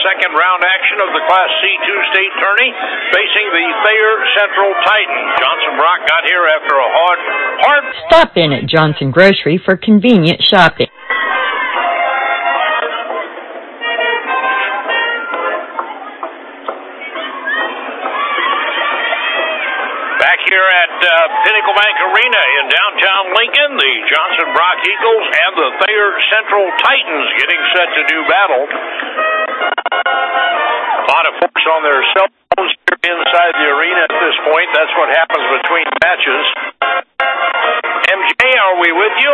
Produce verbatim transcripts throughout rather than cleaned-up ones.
second round action of the Class C two state tourney, facing the Thayer Central Titans. Johnson Brock got here after a hard, hard... Stop in at Johnson Grocery for convenient shopping. Back here at uh, Pinnacle Bank Arena in downtown Lincoln, the Johnson Brock Eagles and the Thayer Central Titans getting set to do battle. A lot of folks on their cell phones here inside the arena at this point. That's what happens between matches. M J, are we with you?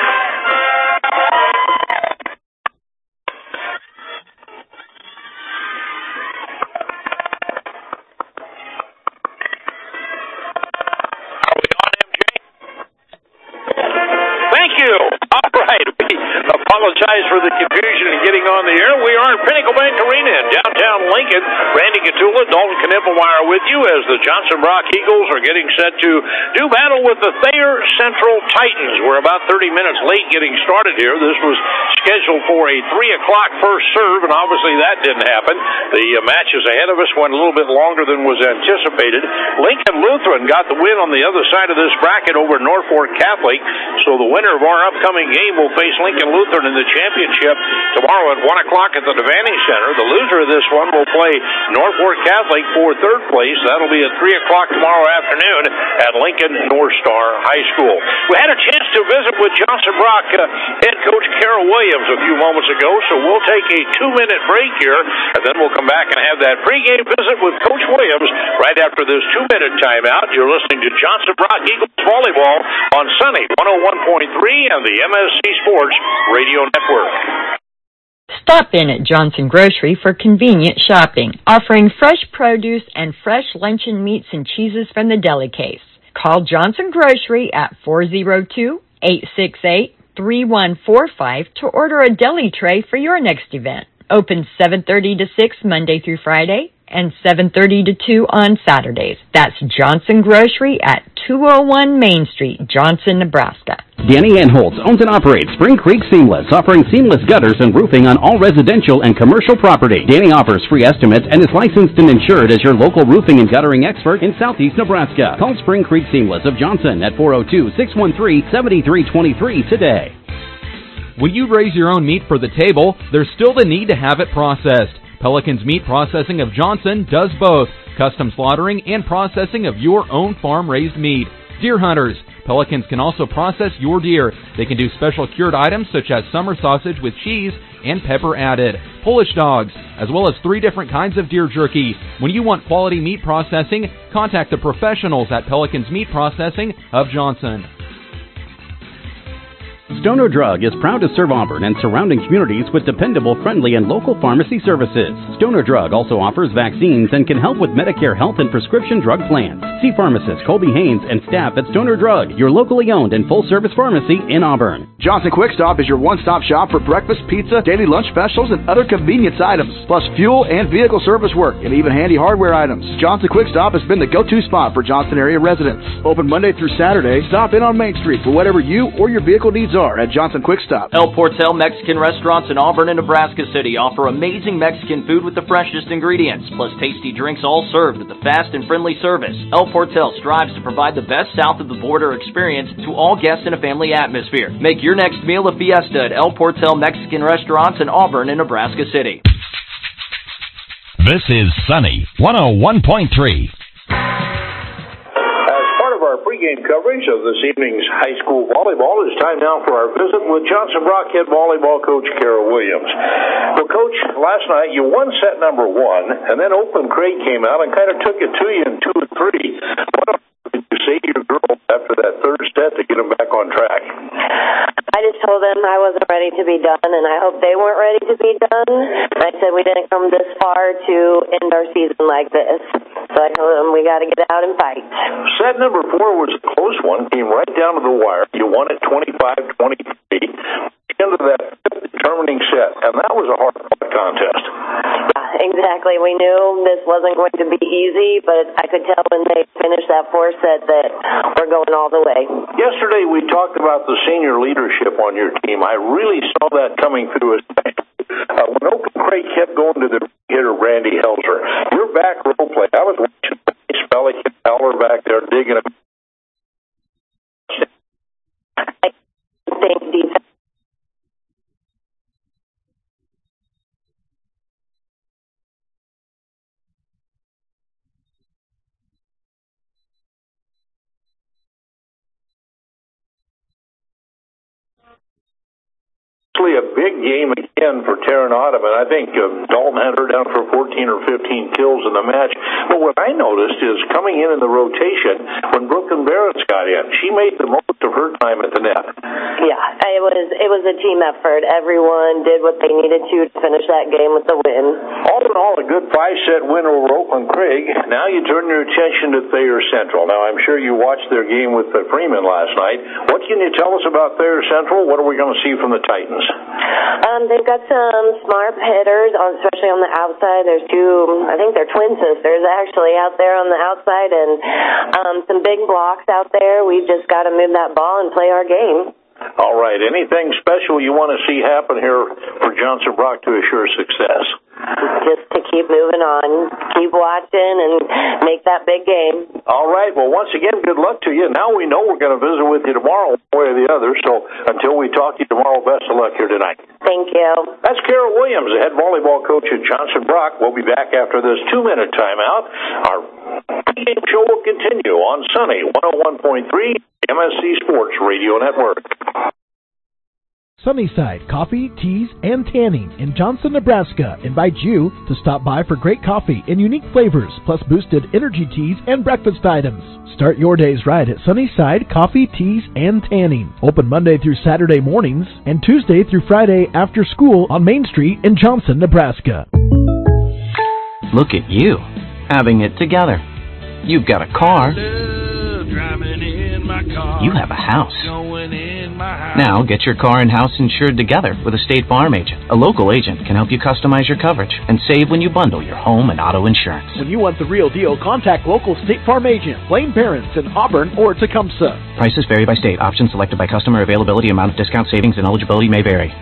Apologize for the confusion in getting on the air. We are at Pinnacle Bank Arena in downtown Lincoln. Randy Catula, Dalton Knippelmeyer with you as the Johnson Brock Eagles are getting set to do battle with the Thayer Central Titans. We're about thirty minutes late getting started here. This was scheduled for a three o'clock first serve, and obviously that didn't happen. The uh, matches ahead of us went a little bit longer than was anticipated. Lincoln Lutheran got the win on the other side of this bracket over Norfolk Catholic, so the winner of our upcoming game will face Lincoln Lutheran in the championship tomorrow at one o'clock at the Devaney Center. The loser of this one will play Norfolk Catholic for third place. That'll be at three o'clock tomorrow afternoon at Lincoln North Star High School. We had a chance to visit with Johnson Brock uh, head coach Carol Williams a few moments ago, so we'll take a two-minute break here, and then we'll come back and have that pregame visit with Coach Williams right after this two-minute timeout. You're listening to Johnson Brock Eagles Volleyball on Sunny one oh one point three and the M S C Sports Radio Network. Stop in at Johnson Grocery for convenient shopping, offering fresh produce and fresh luncheon meats and cheeses from the deli case. Call Johnson Grocery at four oh two, eight six eight, three one four five to order a deli tray for your next event. Open seven thirty to six Monday through Friday and seven thirty to two on Saturdays. That's Johnson Grocery at two oh one Main Street, Johnson, Nebraska. Danny Anholtz owns and operates Spring Creek Seamless, offering seamless gutters and roofing on all residential and commercial property. Danny offers free estimates and is licensed and insured as your local roofing and guttering expert in southeast Nebraska. Call Spring Creek Seamless of Johnson at four oh two, six one three, seven three two three today. When you raise your own meat for the table, there's still the need to have it processed. Pelican's Meat Processing of Johnson does both, custom slaughtering and processing of your own farm-raised meat. Deer hunters, Pelicans can also process your deer. They can do special cured items such as summer sausage with cheese and pepper added, Polish dogs, as well as three different kinds of deer jerky. When you want quality meat processing, contact the professionals at Pelican's Meat Processing of Johnson. Stoner Drug is proud to serve Auburn and surrounding communities with dependable, friendly, and local pharmacy services. Stoner Drug also offers vaccines and can help with Medicare health and prescription drug plans. See pharmacist Colby Haynes and staff at Stoner Drug, your locally owned and full-service pharmacy in Auburn. Johnson Quick Stop is your one-stop shop for breakfast, pizza, daily lunch specials, and other convenience items, plus fuel and vehicle service work, and even handy hardware items. Johnson Quick Stop has been the go-to spot for Johnson area residents. Open Monday through Saturday. Stop in on Main Street for whatever you or your vehicle needs are at Johnson Quick Stop. El Portel Mexican restaurants in Auburn and Nebraska City offer amazing Mexican food with the freshest ingredients, plus tasty drinks, all served with a fast and friendly service. El Portel strives to provide the best south of the border experience to all guests in a family atmosphere. Make your next meal a fiesta at El Portel Mexican restaurants in Auburn and Nebraska City. This is Sunny one oh one point three. Pregame coverage of this evening's high school volleyball. It's time now for our visit with Johnson Brock head volleyball coach Carol Williams. Well, Coach, last night you won set number one, and then Oakland Craig came out and kind of took it to you in two and three. What did you say to your girls after that third set to get them back on track? I just told them I wasn't ready to be done, and I hope they weren't ready to be done. And I said we didn't come this far to end our season like this. So I told them we got to get out and fight. Set number four was a close one, came right down to the wire. You won it twenty-five twenty-three. Into that fifth determining set, and that was a hard-fought contest. Yeah, exactly. We knew this wasn't going to be easy, but I could tell when they finished that fourth set that we're going all the way. Yesterday we talked about the senior leadership on your team. I really saw that coming through. Uh, when Oakland Craig kept going to the hitter, Randy Helzer. Your back row play. I was watching Pelican Heller back there digging a I think defense. A big game again for Terran Ottoman. I think uh, Dalton had her down for fourteen or fifteen kills in the match. But what I noticed is coming in in the rotation when Brooklyn Barrett's got in, she made the most of her time at the net. Yeah, it was it was a team effort. Everyone did what they needed to to finish that game with the win. All in all, a good five-set win over Oakland Craig. Now you turn your attention to Thayer Central. Now, I'm sure you watched their game with uh, Freeman last night. What can you tell us about Thayer Central? What are we going to see from the Titans? Um, they've got some smart hitters, especially on the outside. There's two, I think they're twin sisters actually out there on the outside, and um, some big blocks out there. We've just got to move that ball and play our game. All right. Anything special you want to see happen here for Johnson Brock to assure success? Just to keep moving on, keep watching, and make that big game. All right. Well, once again, good luck to you. Now we know we're going to visit with you tomorrow, one way or the other. So until we talk to you tomorrow, best of luck here tonight. Thank you. That's Carol Williams, the head volleyball coach at Johnson Brock. We'll be back after this two-minute timeout. Our game show will continue on Sunny one oh one point three M S C Sports Radio Network. Sunnyside Coffee, Teas, and Tanning in Johnson, Nebraska invites you to stop by for great coffee and unique flavors, plus boosted energy teas and breakfast items. Start your days right at Sunnyside Coffee, Teas, and Tanning. Open Monday through Saturday mornings and Tuesday through Friday after school on Main Street in Johnson, Nebraska. Look at you, having it together. You've got a car. You have a house. Now get your car and house insured together with a State Farm agent. A local agent can help you customize your coverage and save when you bundle your home and auto insurance. When you want the real deal, contact local State Farm agent Blaine Barons in Auburn or Tecumseh. Prices vary by state. Options selected by customer. Availability, amount of discount, savings, and eligibility may vary.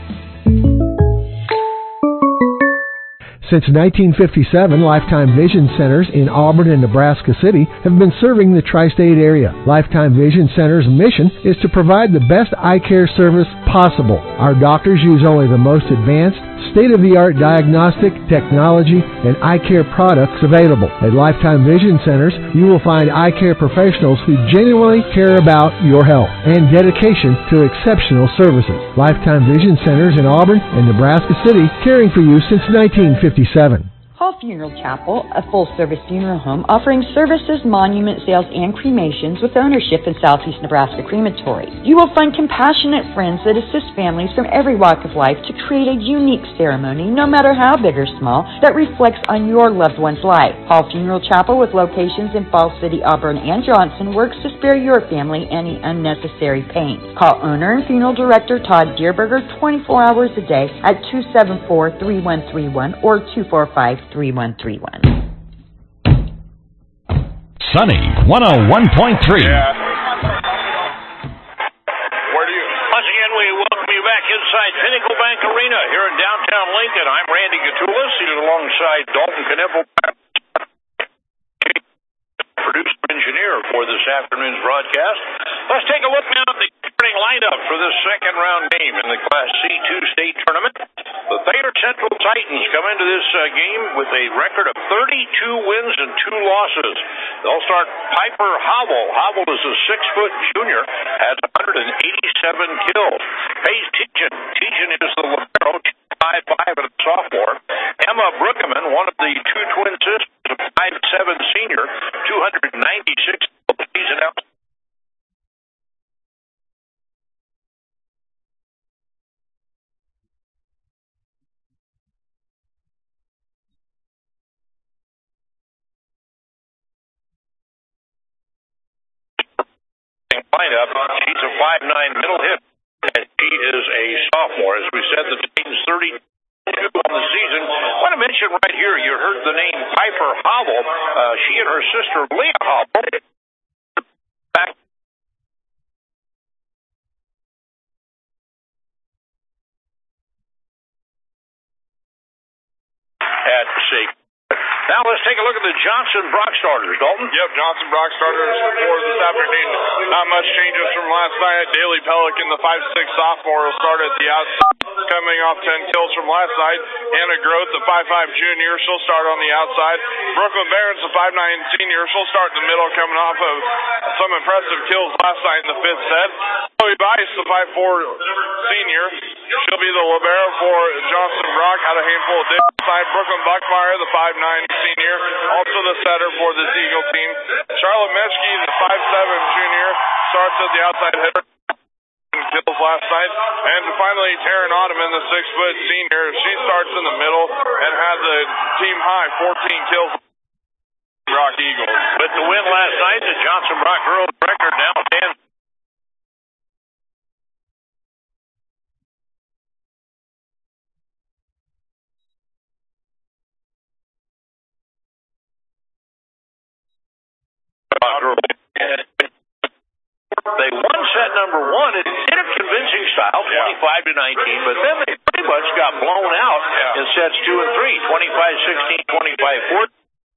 Since nineteen fifty-seven, Lifetime Vision Centers in Auburn and Nebraska City have been serving the tri-state area. Lifetime Vision Centers' mission is to provide the best eye care service possible. Our doctors use only the most advanced, state-of-the-art diagnostic, technology, and eye care products available. At Lifetime Vision Centers, you will find eye care professionals who genuinely care about your health and dedication to exceptional services. Lifetime Vision Centers in Auburn and Nebraska City, caring for you since nineteen fifty-seven. Hall Funeral Chapel, a full-service funeral home offering services, monument sales, and cremations with ownership in Southeast Nebraska Crematory. You will find compassionate friends that assist families from every walk of life to create a unique ceremony, no matter how big or small, that reflects on your loved one's life. Hall Funeral Chapel, with locations in Falls City, Auburn, and Johnson, works to spare your family any unnecessary pain. Call owner and funeral director Todd Deerberger twenty-four hours a day at two seven four, three one three one or two four five, three one three one. Sunny one oh one point three. Yeah. Where do you? Once again, we welcome you back inside Pinnacle Bank Arena here in downtown Lincoln. I'm Randy Gatulis, here alongside Dalton Kniffel, producer engineer for this afternoon's broadcast. Let's take a look now at the starting lineup for this second round game in the Class C two state tournament. The Thayer Central Titans come into this uh, game with a record of thirty-two wins and two losses. They'll start Piper Howell. Howell is a six-foot junior, has one hundred eighty-seven kills. Paige Tejan. Tejan is the libero, five five and a sophomore. Emma Brookeman, one of the two twin sisters, a five seven senior, two hundred ninety-six kills. She's an out. Lineup. She's a five nine middle hit, and she is a sophomore. As we said, the team's thirty-two on the season. I want to mention right here, you heard the name Piper Howell. Uh, she and her sister Leah Howell back sake. Now let's take a look at the Johnson Brock starters, Dalton. Yep, Johnson Brock starters for this afternoon. Not much changes from last night. Daly Pelican, the five six sophomore, will start at the outside, coming off ten kills from last night. Hannah Groth, the five five junior, she'll start on the outside. Brooklyn Barons, the five nine senior, she'll start in the middle, coming off of some impressive kills last night in the fifth set. Chloe Bice, the five four senior, she'll be the libero for Johnson Brock. Had a handful of dips side. Brooklyn Buckmeyer, the five nine senior, also the setter for this Eagle team. Charlotte Meschke, the five seven junior, starts at the outside hitter. Kills last night. And finally, Taryn Ottoman, the six foot senior, she starts in the middle and had the team high fourteen kills. Brock Eagles. With the win last night, the Johnson Brock girls record now ten. They won set number one in a convincing style, twenty-five to nineteen, but then they pretty much got blown out yeah. in sets two and three, twenty-five sixteen, twenty-five fourteen.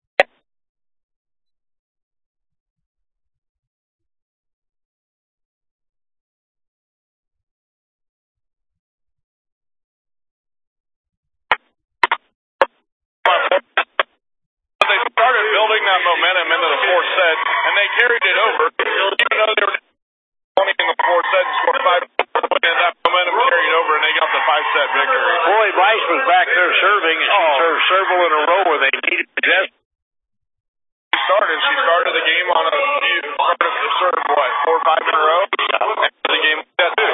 They started building that momentum into the fourth set, and they carried it over, even though they were in the fourth set and scored five, and that momentum carried over, and they got the five-set victory. Boy, Bice was back there serving, and she oh. served several in a row where they needed to just. She started. She started the game on a. She started to serve what four or five in a row. And the game like that too.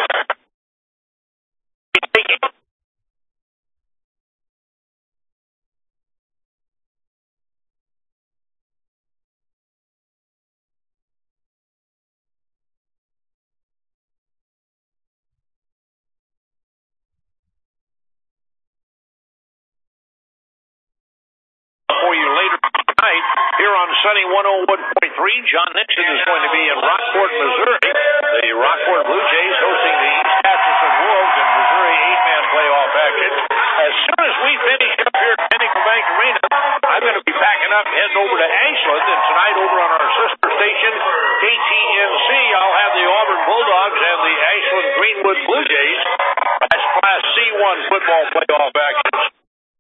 For you later tonight here on Sunny one oh one point three. John Nixon is going to be in Rockport, Missouri. The Rockport Blue Jays hosting the East Atchison Wolves in Missouri eight-man playoff action. As soon as we finish up here at Pinnacle Bank Arena, I'm going to be packing up, heading over to Ashland, and tonight over on our sister station, K T N C, I'll have the Auburn Bulldogs and the Ashland Greenwood Blue Jays. That's Class C one football playoff action.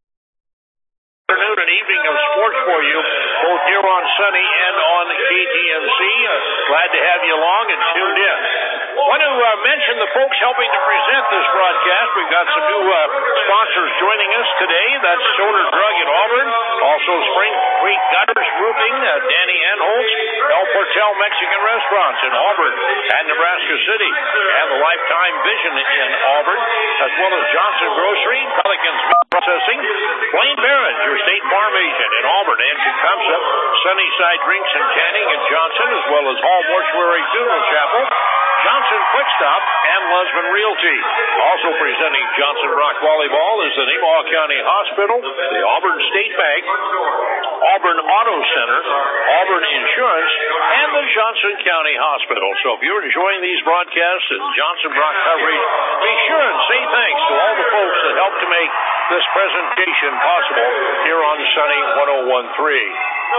Afternoon and evening of sports for you, both here on Sunny and on K T N C. Uh, glad to have you along and tuned in. I want to uh, mention the folks helping to present this broadcast. We've got some new uh, sponsors joining us today. That's Stoner Drug in Auburn, also Spring Creek Gutters Roofing, uh, Danny Anholtz, El Portel Mexican Restaurants in Auburn and Nebraska City, and the Lifetime Vision in Auburn, as well as Johnson Grocery, Pelicans Meat Processing, Blaine Barron, your State Farm agent in Auburn, and Tecumseh, Sunnyside Drinks and Canning in Johnson, as well as Hall Mortuary Funeral Chapel, Johnson Quick Stop, and Lusman Realty. Also presenting Johnson Brock Volleyball is the Nemaha County Hospital, the Auburn State Bank, Auburn Auto Center, Auburn Insurance, and the Johnson County Hospital. So if you're enjoying these broadcasts and Johnson Brock coverage, be sure and say thanks to all the folks that helped to make this presentation possible here on Sunny one oh one point three.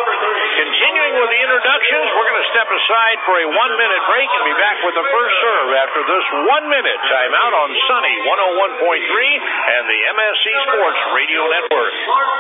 Continuing with the introductions, we're going to step aside for a one-minute break and be back with the first serve after this one-minute timeout on Sunny one oh one point three and the M S C Sports Radio Network.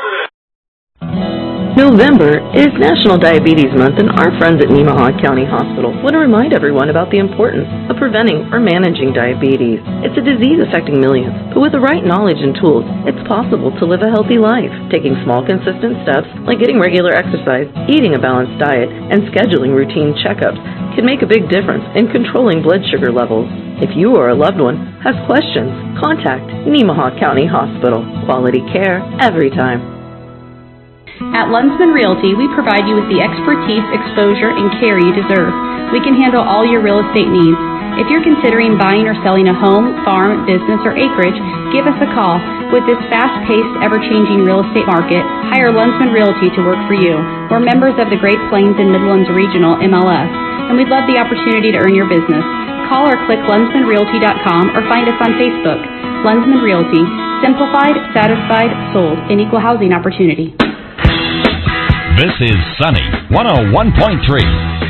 November is National Diabetes Month, and our friends at Nemaha County Hospital want to remind everyone about the importance of preventing or managing diabetes. It's a disease affecting millions, but with the right knowledge and tools, it's possible to live a healthy life. Taking small, consistent steps, like getting regular exercise, eating a balanced diet, and scheduling routine checkups, can make a big difference in controlling blood sugar levels. If you or a loved one has questions, contact Nemaha County Hospital. Quality care every time. At Lunsman Realty, we provide you with the expertise, exposure, and care you deserve. We can handle all your real estate needs. If you're considering buying or selling a home, farm, business, or acreage, give us a call. With this fast-paced, ever-changing real estate market, hire Lunsman Realty to work for you. We're members of the Great Plains and Midlands Regional M L S, and we'd love the opportunity to earn your business. Call or click lunsman realty dot com or find us on Facebook. Lunsman Realty. Simplified, satisfied, sold. An equal housing opportunity. This is Sunny one oh one point three.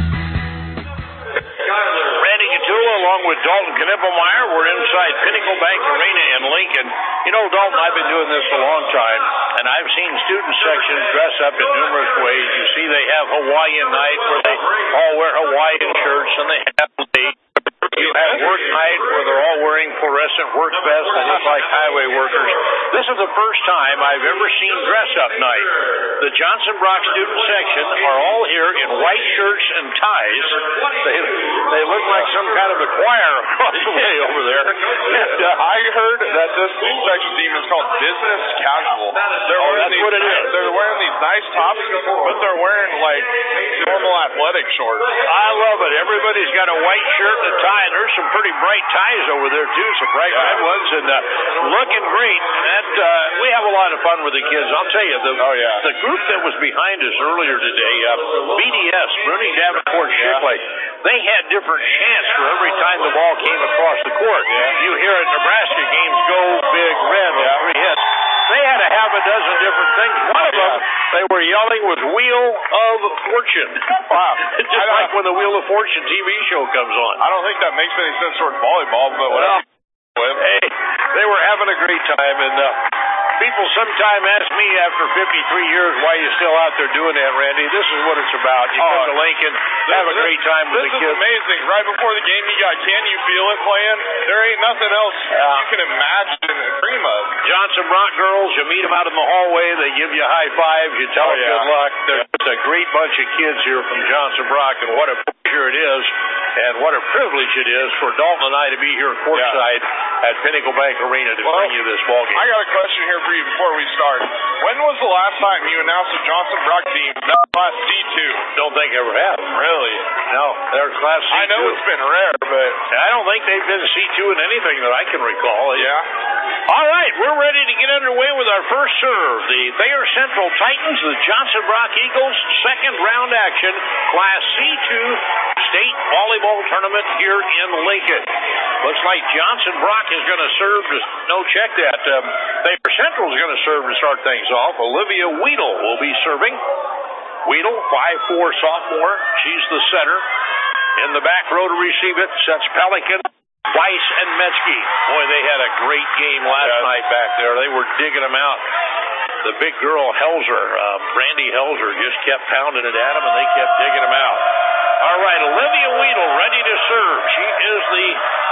Randy Gatula along with Dalton Knippelmeyer. We're inside Pinnacle Bank Arena in Lincoln. You know, Dalton, I've been doing this a long time, and I've seen student sections dress up in numerous ways. You see they have Hawaiian night where they all wear Hawaiian shirts, and they have the You have work night where they're all wearing fluorescent work vests that look like highway workers. This is the first time I've ever seen dress-up night. The Johnson Brock student section are all here in white shirts and ties. They they look like some kind of a choir across the way over there. And, uh, I heard that this student section team is called business casual. They're Oh, wearing that's these, what it is. They're wearing these nice tops, but they're wearing like normal athletic shorts. I love it. Everybody's got a white shirt and a tie. There's some pretty bright ties over there, too, some bright red ones, and uh, looking great. That uh, we have a lot of fun with the kids. I'll tell you, the, oh, yeah. the group that was behind us earlier today, uh, B D S, Bruni Davenport Shickley, they had different chants for every time the ball came across the court. Yeah. You hear at Nebraska games, go big red on Yeah. three hits. They had a half a dozen different things. One of them, they were yelling, was Wheel of Fortune. Wow. Just like when the Wheel of Fortune T V show comes on. I don't think that makes any sense towards volleyball, but whatever. Well, hey, they were having a great time, and uh, people sometime ask me after fifty-three years why you still out there doing that, Randy. This is what it's about. You Oh, come to Lincoln, have a this, great time with this the kids. kids. This is amazing. Right before the game, you got Can You Feel It playing. There ain't nothing else Yeah. you can imagine a dream of. Johnson Brock girls, you meet them out in the hallway. They give you high fives. You tell Oh, them yeah. good luck. There's just a great bunch of kids here from Johnson Brock, and what a pleasure it is, and what a privilege it is for Dalton and I to be here courtside at Pinnacle Bank Arena to Well, bring you this ball game. I got a question here for you before we start. When was the last time you announced a Johnson Brock team that class C two? Don't think ever have. Really? No, they're class C two. I know it's been rare, but I don't think they've been C two in anything that I can recall. yeah. All right, we're ready to get underway with our first serve. The Thayer Central Titans, the Johnson Brock Eagles, second round action, Class C two state volleyball tournament here in Lincoln. Looks like Johnson Brock is going to serve to, no, check that. Um, Thayer Central is going to serve to start things off. Olivia Weedle will be serving. Weedle, five four sophomore. She's the setter. In the back row to receive it, sets Pelican, Weiss, and Metzke. Boy, they had a great game last Yeah. night back there. They were digging them out. The big girl, Helzer, uh, Brandy Helzer, just kept pounding it at them, and they kept digging them out. All right, Olivia Weedle ready to serve. She is the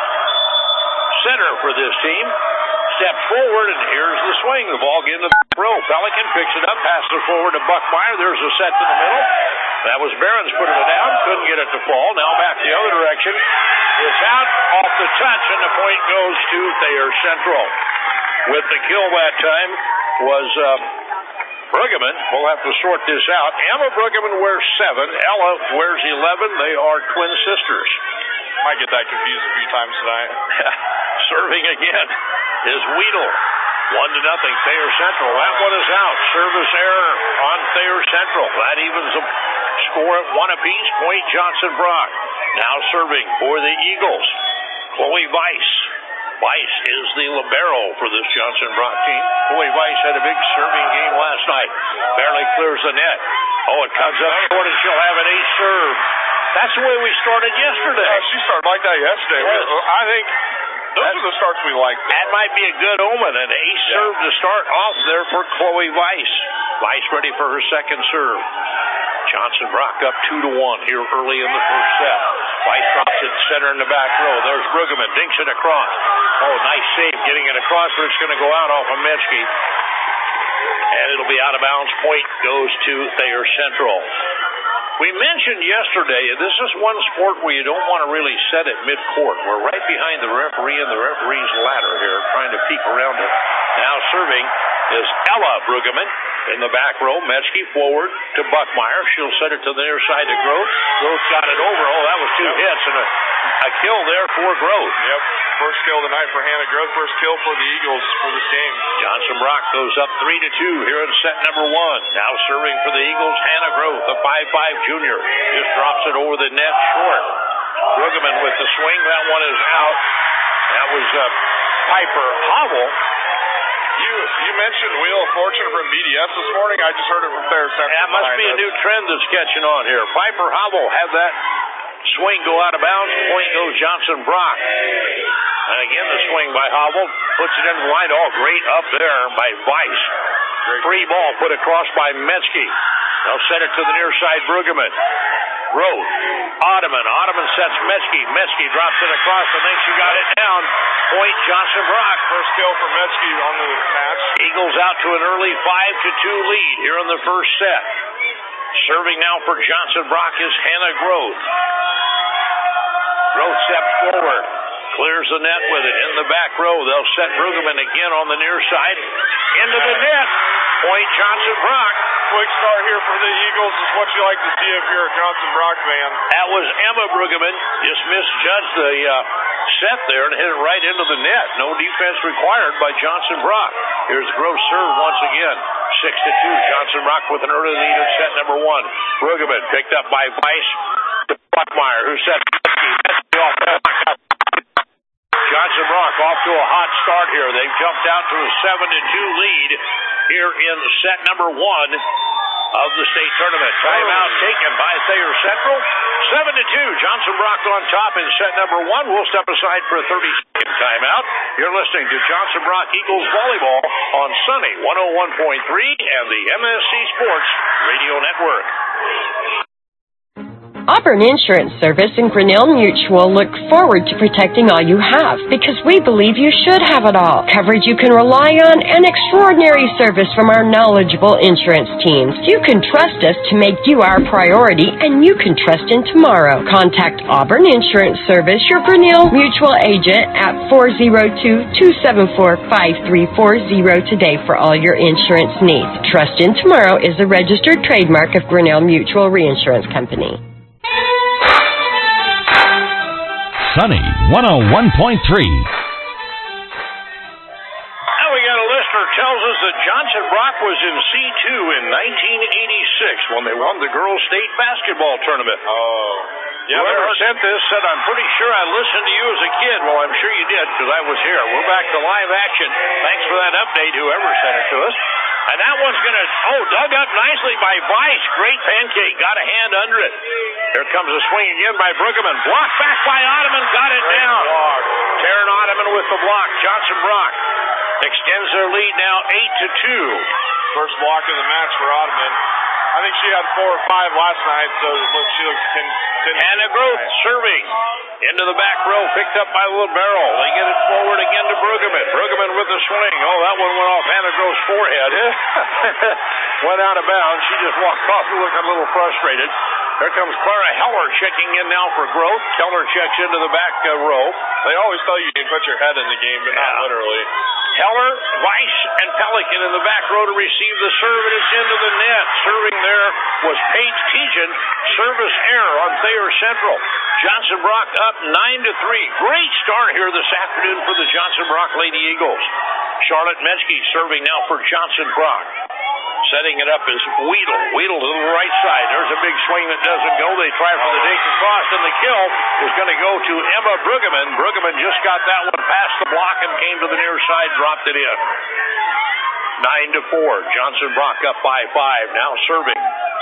center for this team. Step forward, and here's the swing. The ball getting to the row. Pelican picks it up, passes it forward to Buckmeyer. There's a set to the middle. That was Behrens putting it down. Couldn't get it to fall. Now back the other direction. It's out off the touch, and the point goes to Thayer Central. With the kill that time was uh, Bruggeman. We'll have to sort this out. Emma Bruggeman wears seven. Ella wears eleven. They are twin sisters. Might get that confused a few times tonight. Serving again is Weedle. One to nothing, Thayer Central. That one is out. Service error on Thayer Central. That evens the score at one apiece. Point Johnson Brock. Now serving for the Eagles, Chloe Weiss. Weiss is the libero for this Johnson Brock team. Chloe Weiss had a big serving game last night. Barely clears the net. Oh, it comes up short, and she'll have an ace serve. That's the way we started yesterday. Yeah, she started like that yesterday. Yes. I think those are the starts we like. That might be a good omen. An ace Yeah. serve to start off there for Chloe Weiss. Weiss ready for her second serve. Johnson Brock up two to one here early in the first set. Weiss drops it center in the back row. There's Bruggeman, dinks it across. Oh, nice save getting it across, but it's going to go out off of Metzke. And it'll be out of bounds. Point goes to Thayer Central. We mentioned yesterday, this is one sport where you don't want to really set it mid-court. We're right behind the referee and the referee's ladder here, trying to peek around it. Now serving is Ella Bruggeman in the back row. Metzke forward to Buckmeyer. She'll set it to the near side to Groth. Groth got it over. Oh, that was two yep. hits and a, a kill there for Groth. Yep. First kill tonight for Hannah Groth. First kill for the Eagles for this game. Johnson Brock goes up three to two here in set number one. Now serving for the Eagles, Hannah Groth, the five five junior. Just drops it over the net short. Bruggeman with the swing. That one is out. That was uh, Piper Hobble. You You mentioned Wheel of Fortune from B D S this morning. I just heard it from Thayer Central. That must be a new trend that's catching on here. Piper Howell had that swing go out of bounds. Point goes Johnson Brock. And again, the swing by Howell puts it into the line. Oh, great up there by Weiss. Free ball put across by Metzke. They'll set it to the near side, Brueggemann. Road. Ottoman. Ottoman sets Metzke. Metzke drops it across and thinks she got it down. Point Johnson Brock. First kill for Metzke on the match. Eagles out to an early five to two lead here in the first set. Serving now for Johnson Brock is Hannah Groth. Groth steps forward. Clears the net with it. In the back row, they'll set Brueggemann again on the near side. Into the net. Point Johnson Brock. Quick start here for the Eagles is what you like to see if you're a Johnson Brock fan. That was Emma Brueggemann. Just misjudged the uh, set there and hit it right into the net. No defense required by Johnson Brock. Here's Gross serve once again. Six to two. Johnson Brock with an early lead in set number one. Brueggemann picked up by Weiss to Buckmeyer, who set Metzke. Metzke off the block. Johnson Brock off to a hot start here. They've jumped out to a seven to two lead here in set number one of the state tournament. Timeout taken by Thayer Central. seven to two. Johnson Brock on top in set number one. We'll step aside for a thirty-second timeout. You're listening to Johnson Brock Eagles Volleyball on Sunny one oh one point three and the M S C Sports Radio Network. Auburn Insurance Service and Grinnell Mutual look forward to protecting all you have because we believe you should have it all. Coverage you can rely on and extraordinary service from our knowledgeable insurance teams. You can trust us to make you our priority and you can trust in tomorrow. Contact Auburn Insurance Service, your Grinnell Mutual agent at four oh two, two seven four, five three four oh today for all your insurance needs. Trust in Tomorrow is a registered trademark of Grinnell Mutual Reinsurance Company. Sunny one oh one point three. Now we got a listener tells us that Johnson Brock was in C two in nineteen eighty-six when they won the girls' state basketball tournament. Oh. Yeah, whoever sent this said, I'm pretty sure I listened to you as a kid. Well, I'm sure you did because I was here. We're back to live action. Thanks for that update, whoever sent it to us. And that one's going to, oh, dug up nicely by Weiss. Great pancake. Got a hand under it. Here comes a swing again by Brueggemann. Blocked back by Ottoman. Got it Great down. Block. Taryn Ottoman with the block. Johnson Brock extends their lead now eight to two. First block of the match for Ottoman. I think she had four or five last night, so look, she looks ten. Hannah Groth serving into the back row, picked up by Libero. They get it forward again to Brueggemann. Brueggemann with the swing. Oh, that one went off Hannah Groth's forehead. Went out of bounds. She just walked off looking a little frustrated. Here comes Clara Heller checking in now for Groth. Heller checks into the back uh, row. They always tell you you can put your head in the game, but yeah. not literally. Heller, Weiss, and Pelican in the back row to receive the serve, and it's into the net. Serving there was Paige Tejan. Service error on Thayer Central. Johnson Brock up nine to three. Great start here this afternoon for the Johnson Brock Lady Eagles. Charlotte Metzke serving now for Johnson Brock. Setting it up is Weedle. Weedle to the right side. There's a big swing that doesn't go. They try for the dink across, and the kill is going to go to Emma Brueggemann. Brueggemann just got that one past the block and came to the near side, dropped it in. Nine to four. Johnson Brock up by five. Now serving.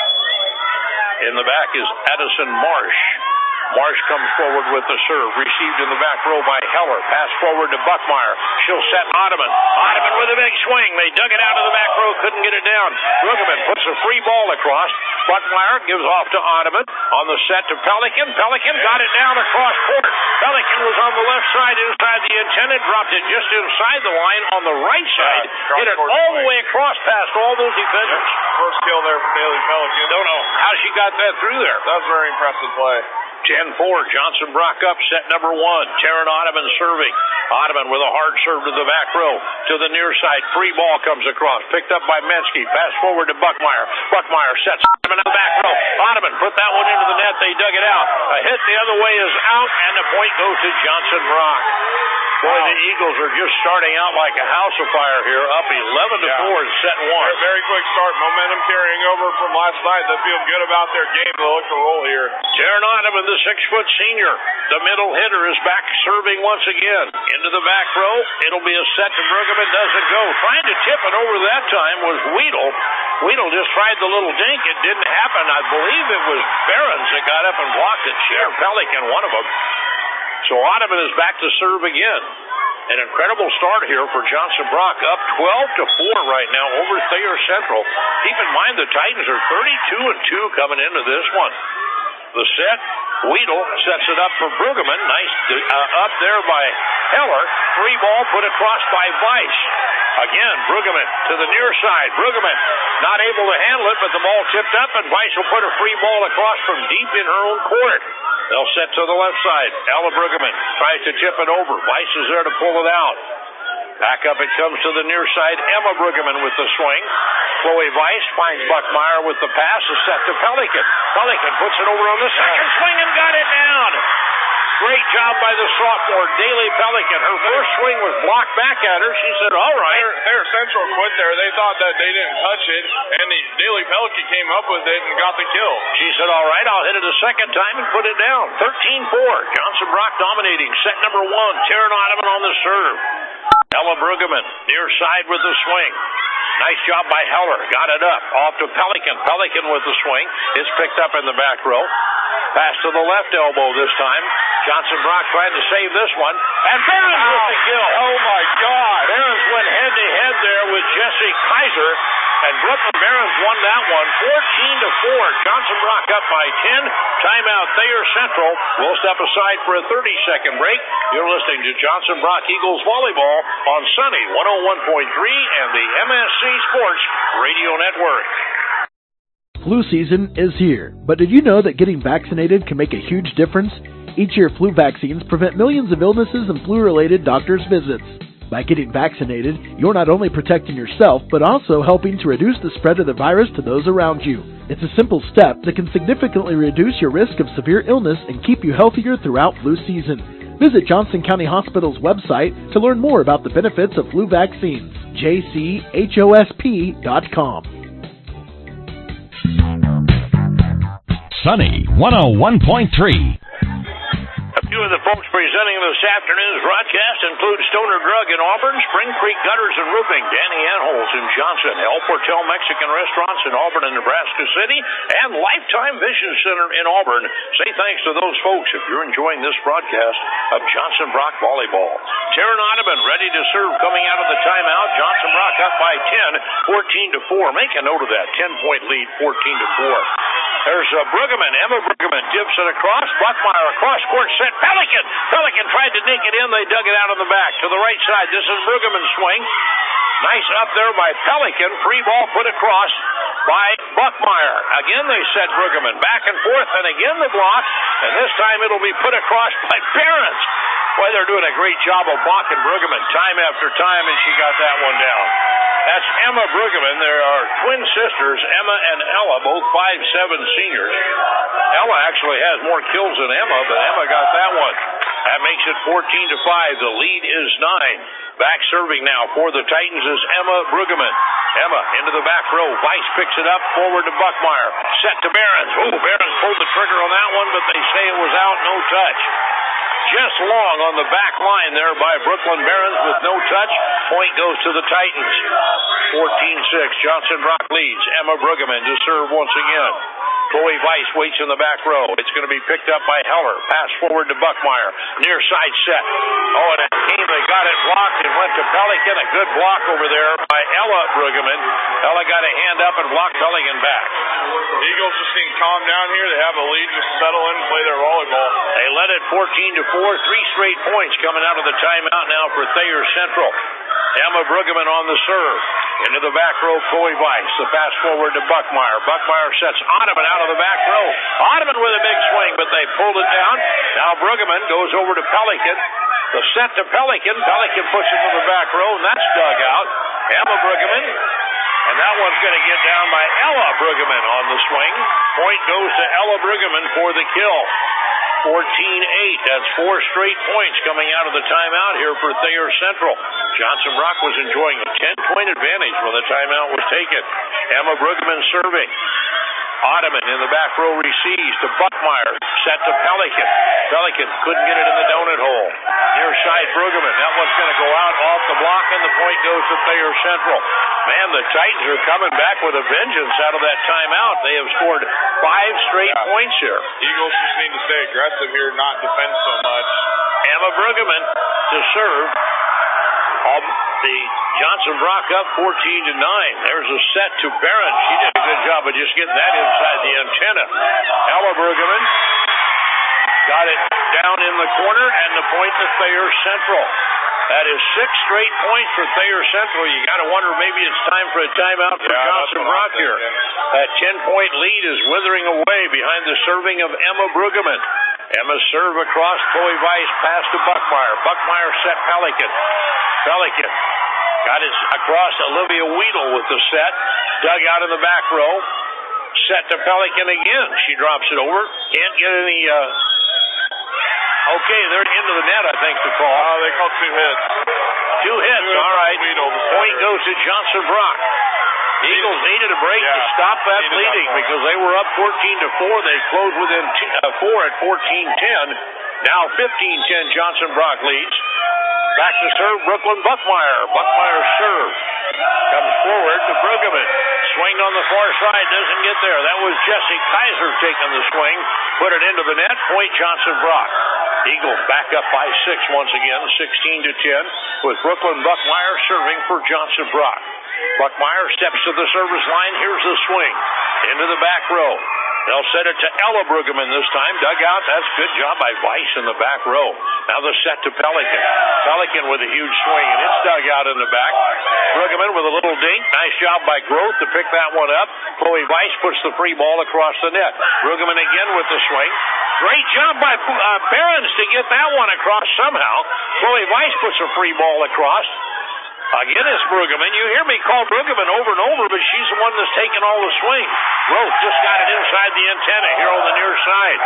In the back is Addison Marsh. Marsh comes forward with the serve. Received in the back row by Heller. Pass forward to Buckmeyer. She'll set Ottoman. Ottoman with a big swing. They dug it out of the back row. Couldn't get it down. Brueggemann puts a free ball across. Buckmeyer gives off to Ottoman. On the set to Pelican. Pelican got it down across court. Pelican was on the left side inside the intended. Dropped it just inside the line on the right side. Yeah, hit it all the way across past all those defenders. First kill there for Bailey Pelican. Don't know how she got that through there. That was a very impressive play. ten four, Johnson Brock up, set number one. Taryn Ottoman serving. Ottoman with a hard serve to the back row. To the near side, free ball comes across. Picked up by Metzke. Pass forward to Buckmeyer. Buckmeyer sets Ottoman in the back row. Ottoman put that one into the net. They dug it out. A hit the other way is out, and the point goes to Johnson Brock. Boy, the Eagles are just starting out like a house of fire here, up eleven to four in set one. Very, very quick start. Momentum carrying over from last night. They feel good about their game. They look to roll here. Jaron Ottoman, the six-foot senior, the middle hitter, is back serving once again. Into the back row. It'll be a set to Brueggemann. Doesn't go. Trying to tip it over that time was Weedle. Weedle just tried the little dink. It didn't happen. I believe it was Behrens that got up and blocked it. Cher Pelican, one of them. So Ottoman is back to serve again. An incredible start here for Johnson Brock, up twelve to four right now over Thayer Central. Keep in mind the Titans are thirty-two and two coming into this one. The set, Weedle sets it up for Brueggemann. Nice uh, up there by Heller. Free ball put across by Weiss. Again, Brueggemann to the near side. Brueggemann not able to handle it, but the ball tipped up, and Weiss will put a free ball across from deep in her own court. They'll set to the left side. Ella Brueggemann tries to tip it over. Weiss is there to pull it out. Back up it comes to the near side. Emma Brueggemann with the swing. Chloe Weiss finds Buckmeyer with the pass. A set to Pelican. Pelican puts it over on the second swing and got it down. Great job by the sophomore, Daly Pelican. Her first swing was blocked back at her. She said, all right. Thayer Central quit there. They thought that they didn't touch it, and the Daly Pelican came up with it and got the kill. She said, all right, I'll hit it a second time and put it down. thirteen four. Johnson Brock dominating. Set number one. Jaron Ottoman on the serve. Ella Brueggemann near side with the swing. Nice job by Heller. Got it up. Off to Pelican. Pelican with the swing. It's picked up in the back row. Pass to the left elbow this time. Johnson Brock trying to save this one. And Behrens oh. with the kill. Oh, my God. Behrens went head-to-head there with Jesse Kaiser. And Brooklyn Behrens won that one fourteen to four. Johnson Brock up by ten. Timeout Thayer Central. We'll step aside for a thirty-second break. You're listening to Johnson Brock Eagles Volleyball on Sunny one oh one point three and the M S C Sports Radio Network. Flu season is here, but did you know that getting vaccinated can make a huge difference? Each year, flu vaccines prevent millions of illnesses and flu-related doctor's visits. By getting vaccinated, you're not only protecting yourself, but also helping to reduce the spread of the virus to those around you. It's a simple step that can significantly reduce your risk of severe illness and keep you healthier throughout flu season. Visit Johnson County Hospital's website to learn more about the benefits of flu vaccines. J C H O S P dot com. Sunny one oh one point three. A few of the folks presenting this afternoon's broadcast include Stoner Drug in Auburn, Spring Creek Gutters and Roofing, Danny Anholz in Johnson, El Portel Mexican Restaurants in Auburn and Nebraska City, and Lifetime Vision Center in Auburn. Say thanks to those folks if you're enjoying this broadcast of Johnson Brock Volleyball. Jaron Ottoman ready to serve coming out of the timeout. Johnson Brock up by ten, fourteen to four. Make a note of that, ten-point lead, fourteen to four. There's uh, Brueggemann. Emma Brueggemann dips it across. Buckmeyer across court set. Pelican. Pelican tried to dink it in. They dug it out on the back. To the right side. This is Brueggemann's swing. Nice up there by Pelican. Free ball put across by Buckmeyer. Again they set Brueggemann. Back and forth. And again the block. And this time it'll be put across by Behrens. Boy, they're doing a great job of blocking Brueggemann time after time. And she got that one down. That's Emma Brueggemann. There are twin sisters, Emma and Ella, both five seven seniors. Ella actually has more kills than Emma, but Emma got that one. That makes it fourteen to five. The lead is nine. Back serving now for the Titans is Emma Brueggemann. Emma into the back row. Weiss picks it up forward to Buckmeyer. Set to Behrens. Ooh, Behrens pulled the trigger on that one, but they say it was out, no touch. Just long on the back line there by Brooklyn Behrens with no touch. Point goes to the Titans. fourteen six. Johnson Brock leads. Emma Brueggemann to serve once again. Chloe Weiss waits in the back row. It's going to be picked up by Heller. Pass forward to Buckmeyer. Near side set. Oh, and it came. They got it blocked and went to Pelican. A good block over there by Ella Brueggemann. Ella got a hand up and blocked Pelican back. The Eagles just need to calm down here. They have a lead. Just settle in and play their volleyball. They led it fourteen to four. Three straight points coming out of the timeout now for Thayer Central. Emma Brueggemann on the serve. Into the back row, Chloe Weiss. The pass forward to Buckmeyer. Buckmeyer sets Ottoman out of the back row. Ottoman with a big swing, but they pulled it down. Now Brueggemann goes over to Pelican. The set to Pelican. Pelican puts it to the back row, and that's dug out. Emma Brueggemann. And that one's going to get down by Ella Brueggemann on the swing. Point goes to Ella Brueggemann for the kill. fourteen eight. That's four straight points coming out of the timeout here for Thayer Central. Johnson Brock was enjoying a ten-point advantage when the timeout was taken. Emma Brueggemann serving. Ottoman in the back row receives to Buckmeyer. Set to Pelican. Pelican couldn't get it in the donut hole. Near side Brueggemann. That one's going to go out off the block, and the point goes to Thayer Central. Man, the Titans are coming back with a vengeance out of that timeout. They have scored five straight yeah. points here. Eagles just need to stay aggressive here, not defend so much. Emma Brueggemann to serve. Um, the Johnson Brock up fourteen to nine. There's a set to Barron. She did a good job of just getting that inside the antenna. Ella Brueggemann got it down in the corner, and the point to Thayer Central. That is six straight points for Thayer Central. You got to wonder maybe it's time for a timeout for yeah, Johnson Brock here. That ten-point lead is withering away behind the serving of Emma Brueggemann. Emma serve across. Chloe Weiss pass to Buckmeyer. Buckmeyer set Pelican. Pelican got it across. Olivia Weedle with the set. Dug out in the back row. Set to Pelican again. She drops it over. Can't get any... Uh, okay, they're into the net, I think, the call. Oh, they called two hits. Two hits, two all right. Weedle, point goes to Johnson Brock. Eagles needed a break yeah, to stop that bleeding that because they were up fourteen to four. They closed within t- uh, four at fourteen ten. Now fifteen ten, Johnson Brock leads. Back to serve, Brooklyn Buckmeyer. Buckmeyer serve. Comes forward to Brueggemann. Swing on the far side, doesn't get there. That was Jesse Kaiser taking the swing. Put it into the net. Point Johnson Brock. Eagles back up by six once again, sixteen to ten, with Brooklyn Buckmeyer serving for Johnson Brock. Buckmeyer steps to the service line. Here's the swing. Into the back row. They'll set it to Ella Brueggemann this time. Dug out. That's a good job by Weiss in the back row. Now the set to Pelican. Pelican with a huge swing, and it's dug out in the back. Brueggemann with a little dink. Nice job by Groth to pick that one up. Chloe Weiss puts the free ball across the net. Brueggemann again with the swing. Great job by uh, Behrens to get that one across somehow. Chloe Weiss puts a free ball across. Again, it's Brueggemann. You hear me call Brueggemann over and over, but she's the one that's taking all the swing. Groth just got it inside the antenna here on the near side.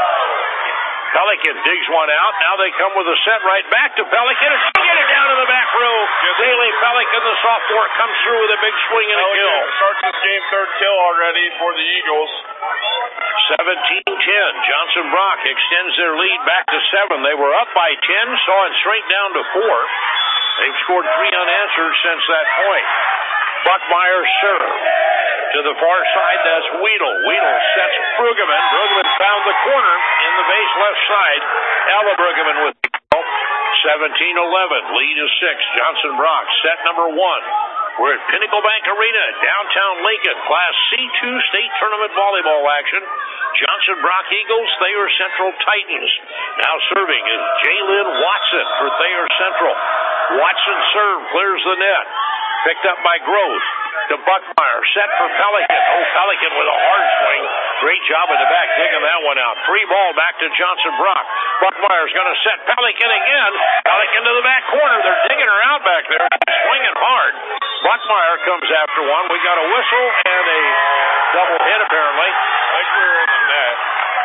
Pelican digs one out. Now they come with a set right back to Pelican. And she get it down in the back row. Bailey Pelican, the sophomore, comes through with a big swing and a kill. Starts this game, third kill already for the Eagles. seventeen ten. Johnson Brock extends their lead back to seven. They were up by ten, saw it shrink down to four. They've scored three unanswered since that point. Buckmeyer serve. To the far side, that's Weedle. Weedle sets Brueggemann. Brueggemann found the corner in the base left side. Ella Brueggemann with seventeen eleven. Lead is six. Johnson Brock, set number one. We're at Pinnacle Bank Arena, downtown Lincoln. Class C two state tournament volleyball action. Johnson Brock Eagles, Thayer Central Titans. Now serving is Jaylyn Watson for Thayer Central. Watson serve, clears the net. Picked up by Groth. To Buckmeyer, set for Pelican. Oh, Pelican with a hard swing. Great job in the back, digging that one out. Free ball back to Johnson Brock. Buckmeyer's going to set Pelican again. Pelican to the back corner. They're digging her out back there. She's swinging hard. Buckmeyer comes after one. We got a whistle and a double hit, apparently. I think we were in the net.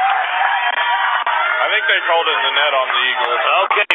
I think they called it in the net on the Eagles. Okay.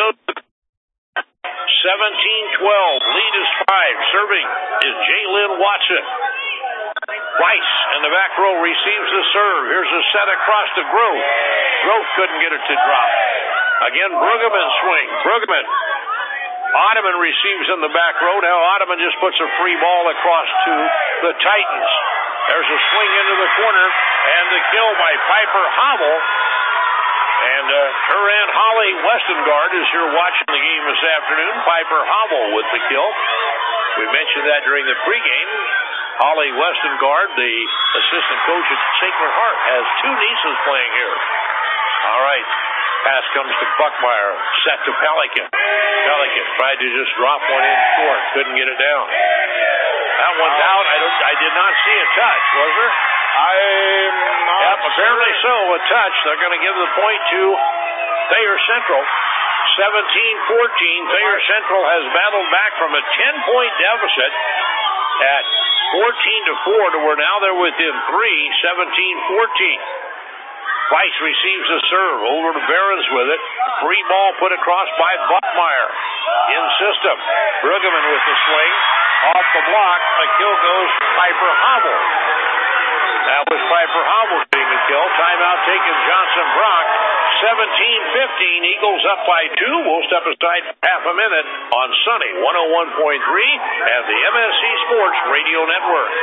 seventeen twelve. Lead is five. Serving is Jaylyn Watson. Weiss in the back row receives the serve. Here's a set across to Groth. Groth couldn't get it to drop. Again, Brueggemann swing. Brueggemann. Ottoman receives in the back row. Now Ottoman just puts a free ball across to the Titans. There's a swing into the corner, and the kill by Piper Hobble. And uh, her Aunt Holly Westengard is here watching the game this afternoon. Piper Hobble with the kill. We mentioned that during the pregame. Holly Westengard, the assistant coach at Sacred Heart, has two nieces playing here. All right. Pass comes to Buckmeyer. Set to Pelican. Pelican tried to just drop one in short. Couldn't get it down. That one's out. I, don't, I did not see a touch, was there? I'm not Yep, apparently so. A touch. They're going to give the point to Thayer Central. seventeen fourteen. Thayer Central has battled back from a ten-point deficit at fourteen to four to where now they're within three, seventeen fourteen. Weiss receives a serve. Over to Behrens with it. Free ball put across by Buckmeyer. In system. Brueggemann with the swing. Off the block. A kill goes Piper Hobble. That was Piper Hobble getting the kill. Timeout taken Johnson Brock. seventeen fifteen. Eagles up by two. We'll step aside for half a minute on Sunny one oh one point three and the M S C Sports Radio Network.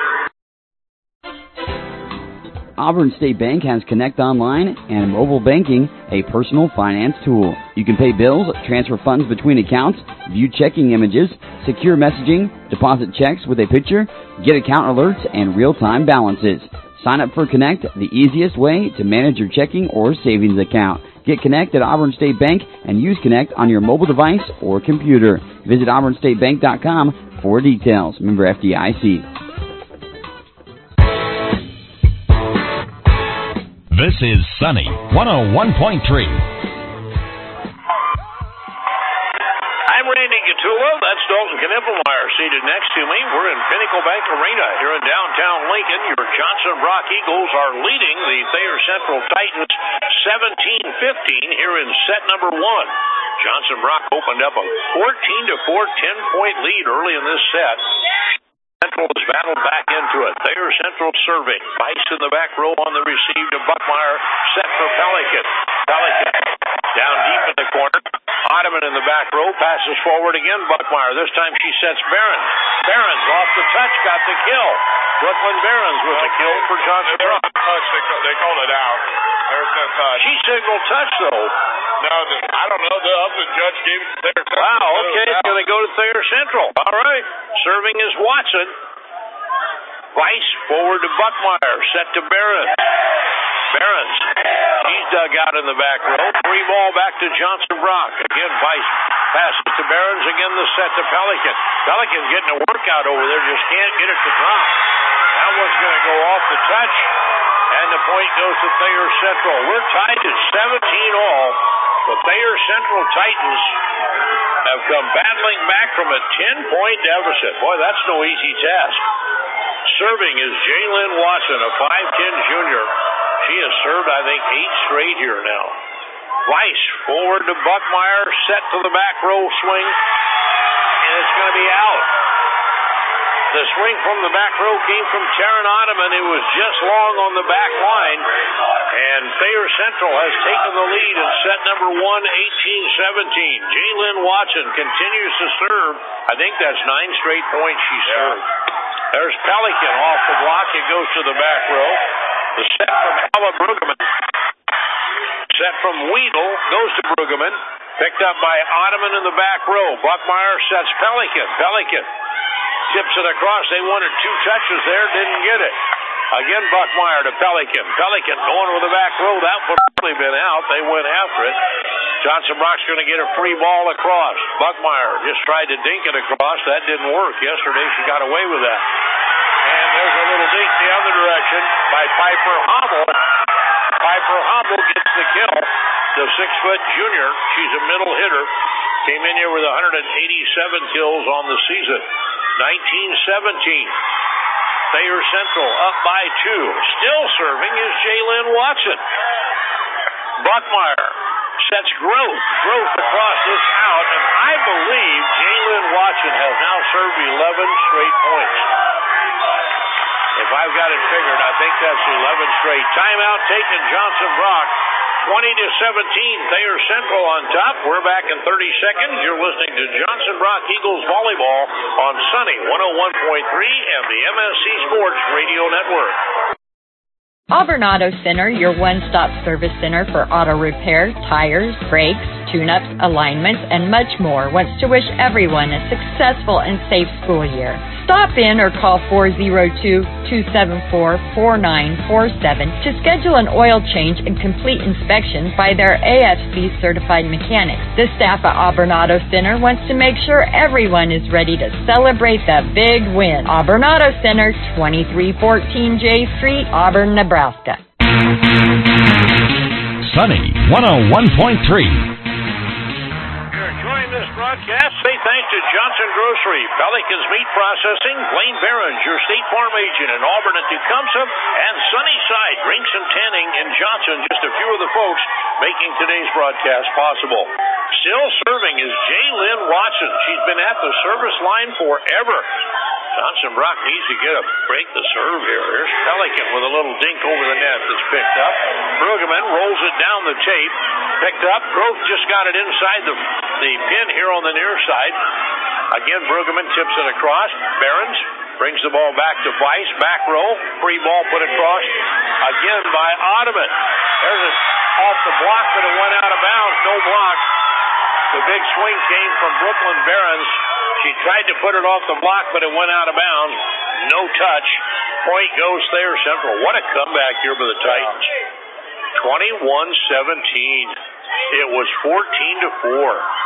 Auburn State Bank has Connect Online and mobile banking, a personal finance tool. You can pay bills, transfer funds between accounts, view checking images, secure messaging, deposit checks with a picture, get account alerts, and real-time balances. Sign up for Connect, the easiest way to manage your checking or savings account. Get Connect at Auburn State Bank and use Connect on your mobile device or computer. Visit auburn state bank dot com for details. Member F D I C. This is Sunny one oh one point three. I'm Randy Gatula. That's Dalton Knippelmeyer seated next to me. We're in Pinnacle Bank Arena here in downtown Lincoln. Your Johnson Brock Eagles are leading the Thayer Central Titans seventeen fifteen here in set number one. Johnson Brock opened up a fourteen to four ten-point lead early in this set. Central has battled back into it. Thayer Central serving. Weiss in the back row on the receive to Buckmeyer. Set for Pelican. Pelican down deep in the corner. Ottoman in the back row. Passes forward again. Buckmeyer. This time she sets Behrens. Behrens off the touch. Got the kill. Brooklyn Behrens with the kill for Johnson Brock. Touch, they, they called it out. There's no touch. She signaled touch, though. No, the, I don't know. The other judge gave it to Thayer Central. Wow, okay. It's going to go to Thayer Central. All right. Serving is Watson. Weiss forward to Buckmeyer. Set to Behrens. Behrens. He's dug out in the back row. Free ball back to Johnson Brock. Again, Weiss passes to Behrens. Again, the set to Pelican. Pelican's getting a workout over there. Just can't get it to drop. That one's going to go off the touch. And the point goes to Thayer Central. We're tied at seventeen all. The Thayer Central Titans have come battling back from a ten-point deficit. Boy, that's no easy task. Serving is Jalen Watson, a five ten junior. She has served, I think, eight straight here now. Weiss forward to Buckmeyer, set to the back row swing, and it's going to be out. The swing from the back row came from Taryn Ottoman. It was just long on the back line, and Thayer Central has taken the lead in set number one, eighteen seventeen. Jalen Watson continues to serve. I think that's nine straight points she served. There's Pelican off the block. It goes to the back row. The set from Ella Brueggemann. Set from Weedle goes to Brueggemann. Picked up by Ottoman in the back row. Buckmeyer sets Pelican. Pelican tips it across. They wanted two touches there. Didn't get it. Again, Buckmeyer to Pelican. Pelican going with the back row. That would have probably been out. They went after it. Johnson Brock's going to get a free ball across. Buckmeyer just tried to dink it across. That didn't work. Yesterday she got away with that. And there's a little dink the other direction by Piper Hobble. Piper Hobble gets the kill. The six-foot junior. She's a middle hitter. Came in here with one hundred eighty-seven kills on the season. nineteen seventeen. Thayer Central up by two. Still serving is Jalen Watson. Buckmeyer sets Groth. Groth across this out, and I believe Jalen Watson has now served eleven straight points. If I've got it figured, I think that's eleven straight. Timeout taken, Johnson Brock. twenty to seventeen, Thayer Central on top. We're back in thirty seconds. You're listening to Johnson Brock Eagles Volleyball on Sunny one oh one point three and the M S C Sports Radio Network. Auburn Auto Center, your one-stop service center for auto repair, tires, brakes, tune-ups, alignments, and much more, wants to wish everyone a successful and safe school year. Stop in or call four oh two, two seven four, four nine four seven to schedule an oil change and complete inspection by their A F C certified mechanics. The staff at Auburn Auto Center wants to make sure everyone is ready to celebrate the big win. Auburn Auto Center, twenty-three fourteen J Street, Auburn, Nebraska. Sunny one oh one point three. You're enjoying this drive broadcast. Say thanks to Johnson Grocery, Pelicans Meat Processing, Blaine Behrens, your State Farm agent in Auburn at Tecumseh, and Sunnyside Drinks and Tanning in Johnson, just a few of the folks making today's broadcast possible. Still serving is Jaylyn Watson. She's been at the service line forever. Johnson Brock needs to get a break the serve here. Here's Pelican with a little dink over the net that's picked up. Brueggemann rolls it down the tape. Picked up. Groth just got it inside the, the pin here on the near side. Again, Brueggemann tips it across. Behrens brings the ball back to Weiss. Back row. Free ball put across. Again by Ottoman. There's it off the block, but it went out of bounds. No block. The big swing came from Brooklyn Behrens. She tried to put it off the block, but it went out of bounds. No touch. Point goes Thayer Central. What a comeback here by the Titans. twenty-one seventeen. It was fourteen to four.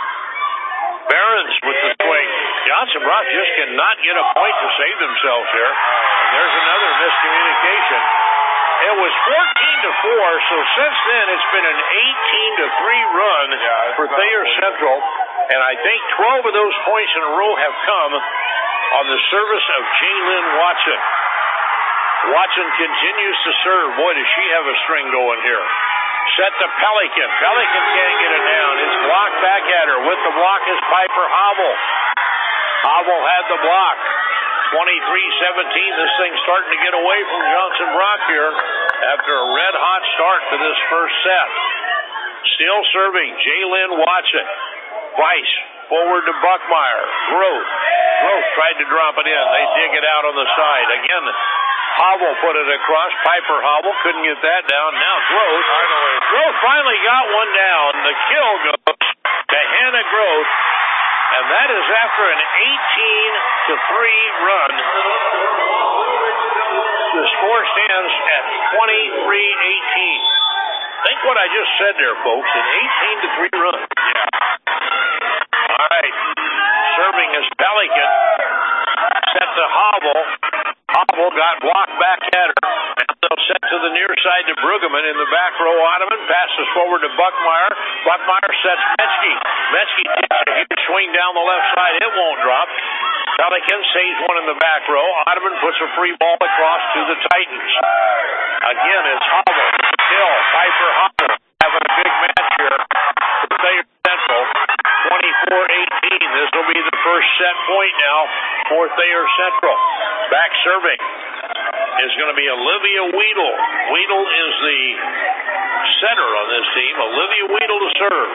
Behrens with the swing. Johnson Brock just cannot get a point to save themselves here. And there's another miscommunication. It was fourteen to four, so since then it's been an eighteen to three run yeah, for Thayer Central, and I think twelve of those points in a row have come on the service of Jaylyn Watson. Watson continues to serve. Boy, does she have a string going here. Set to Pelican. Pelican can't get it down. It's blocked back at her. With the block is Piper Hobble. Hobble had the block. twenty-three seventeen. This thing's starting to get away from Johnson Brock here after a red-hot start to this first set. Still serving Jaylyn Watson. Weiss forward to Buckmeyer. Groth. Groth tried to drop it in. They dig it out on the side. Again, Hobble put it across. Piper Hobble couldn't get that down. Now Groth. Groth finally got one down. The kill goes to Hannah Groth. And that is after an eighteen to three run. The score stands at twenty-three eighteen. Think what I just said there, folks. An eighteen to three run. Yeah. All right. Serving is Pelican. Set to Hobble. Hobble got blocked back at her. And they'll set to the near side to Brueggemann in the back row. Ottoman passes forward to Buckmeyer. Buckmeyer sets Metzke. Metzke takes a huge swing down the left side. It won't drop. Pelican saves one in the back row. Ottoman puts a free ball across to the Titans. Again, it's Hobble. Kill. Piper Hobble having a big match here for Thayer Central. twenty-four eighteen. This will be the first set point now for Thayer Central. Back serving is going to be Olivia Weedle. Weedle is the setter on this team. Olivia Weedle to serve.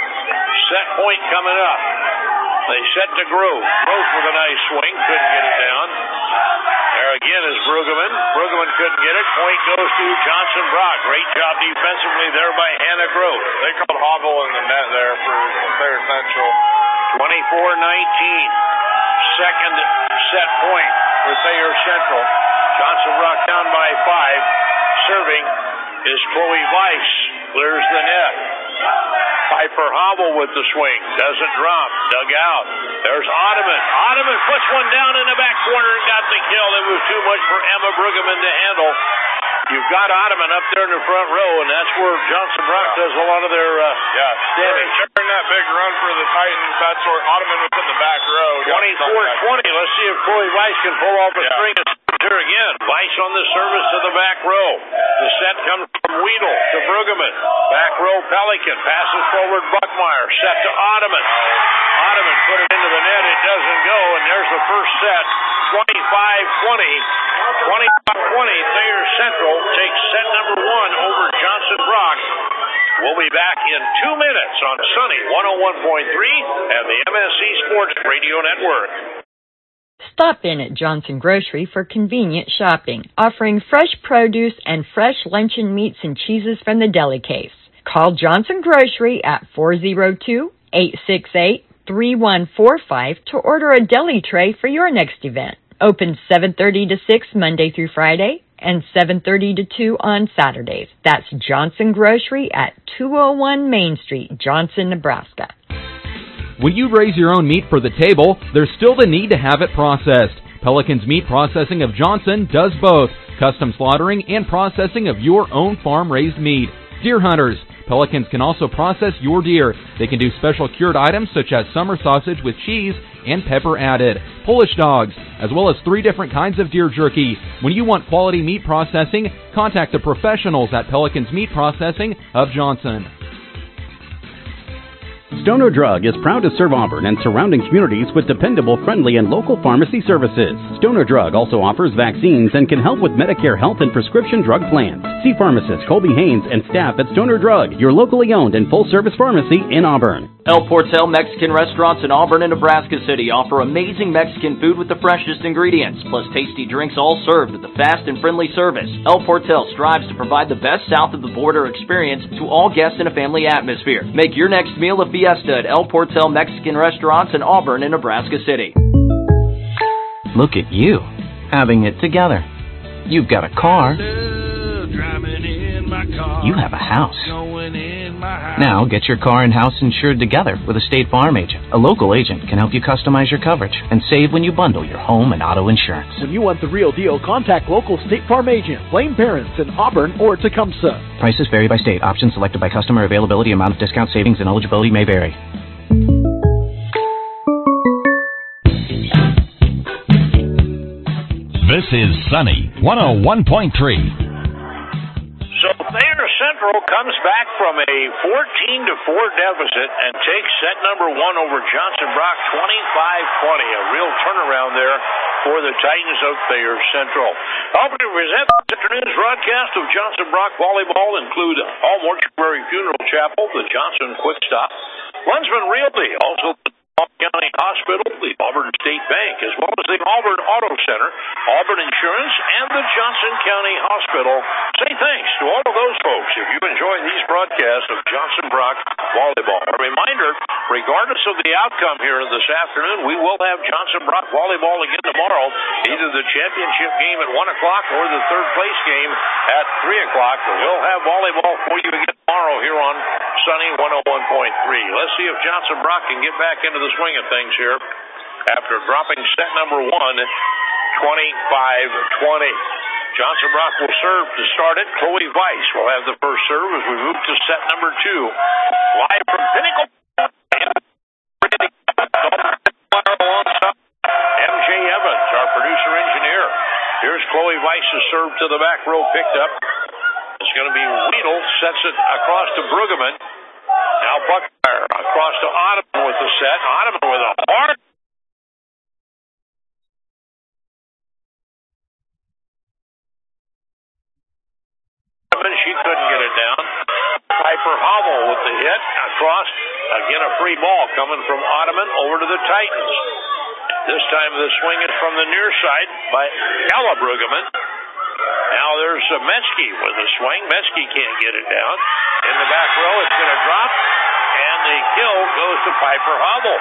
Set point coming up. They set to Groth. Groth with a nice swing. Couldn't get it down. There again is Brueggemann. Brueggemann couldn't get it. Point goes to Johnson Brock. Great job defensively there by Hannah Groth. They called Hobble in the net there for Thayer Central. twenty-four nineteen. Second set point for Thayer Central. Johnson Brock down by five. Serving is Chloe Weiss. Clears the net. Piper Hobble with the swing. Doesn't drop. Dug out. There's Ottoman. Ottoman puts one down in the back corner and got the kill. It was too much for Emma Brueggemann to handle. You've got Ottoman up there in the front row, and that's where Johnson Brock does a lot of their uh, yeah. damage. During that big run for the Titans, that's where Ottoman was in the back row. twenty-four twenty. Let's see if Chloe Weiss can pull off a yeah. string of here again. Weiss on the service to the back row. The set comes from Weedle to Brueggemann. Back row Pelican. Passes forward Buckmeyer. Set to Ottoman. Ottoman put it into the net. It doesn't go, and there's the first set. twenty-five twenty. twenty-five twenty. Thayer Central takes set number one over Johnson Brock. We'll be back in two minutes on Sunny one oh one point three and the M S C Sports Radio Network. Stop in at Johnson Grocery for convenient shopping, offering fresh produce and fresh luncheon meats and cheeses from the deli case. Call Johnson Grocery at four oh two, eight six eight, three one four five to order a deli tray for your next event. Open seven thirty to six Monday through Friday and seven thirty to two on Saturdays. That's Johnson Grocery at two oh one Main Street, Johnson, Nebraska. When you raise your own meat for the table, there's still the need to have it processed. Pelican's Meat Processing of Johnson does both, custom slaughtering and processing of your own farm-raised meat. Deer hunters, Pelicans can also process your deer. They can do special cured items such as summer sausage with cheese and pepper added, Polish dogs, as well as three different kinds of deer jerky. When you want quality meat processing, contact the professionals at Pelicans Meat Processing of Johnson. Stoner Drug is proud to serve Auburn and surrounding communities with dependable, friendly, and local pharmacy services. Stoner Drug also offers vaccines and can help with Medicare health and prescription drug plans. See pharmacist Colby Haynes and staff at Stoner Drug, your locally owned and full-service pharmacy in Auburn. El Portel Mexican restaurants in Auburn and Nebraska City offer amazing Mexican food with the freshest ingredients, plus tasty drinks, all served with a fast and friendly service. El Portel strives to provide the best south of the border experience to all guests in a family atmosphere. Make your next meal a fiesta at El Portel Mexican restaurants in Auburn and Nebraska City. Look at you, having it together. You've got a car. You have a house. Now get your car and house insured together with a State Farm agent. A local agent can help you customize your coverage and save when you bundle your home and auto insurance. When you want the real deal, contact local State Farm agent Blaine Parents in Auburn or Tecumseh. Prices vary by state. Options selected by customer. Availability, amount of discount, savings, and eligibility may vary. This is Sunny one oh one point three. So Thayer Central comes back from a fourteen to four deficit and takes set number one over Johnson Brock twenty-five twenty. A real turnaround there for the Titans of Thayer Central. Helping to present this afternoon's broadcast of Johnson Brock volleyball include All Mortuary Funeral Chapel, the Johnson Quick Stop, Lunsman Realty, also the Auburn County Hospital, the Auburn State Bank, as well as the Auburn Auto Center, Auburn Insurance, and the Johnson County Hospital. Say thanks to all of those folks if you enjoy these broadcasts of Johnson Brock volleyball. A reminder, regardless of the outcome here this afternoon, we will have Johnson Brock volleyball again tomorrow, either the championship game at one o'clock or the third place game at three o'clock. But we'll have volleyball for you again tomorrow here on Sunny one oh one point three. Let's see if Johnson Brock can get back into the swing of things here after dropping set number one, twenty-five twenty. Johnson Brock will serve to start it. Chloe Weiss will have the first serve as we move to set number two. Live from Pinnacle. M J Evans, our producer engineer. Here's Chloe Weiss's serve to the back row, picked up. It's going to be Weedle, sets it across to Brueggemann. Now Buckmeyer across to Ottoman with the set. Ottoman with a hard. She couldn't get it down. Piper Hobble with the hit across. Again, a free ball coming from Ottoman over to the Titans. This time the swing is from the near side by Ella Brueggemann. Now there's uh, Metsky with the swing. Metsky can't get it down. In the back row, it's going to drop. And the kill goes to Piper Hobble.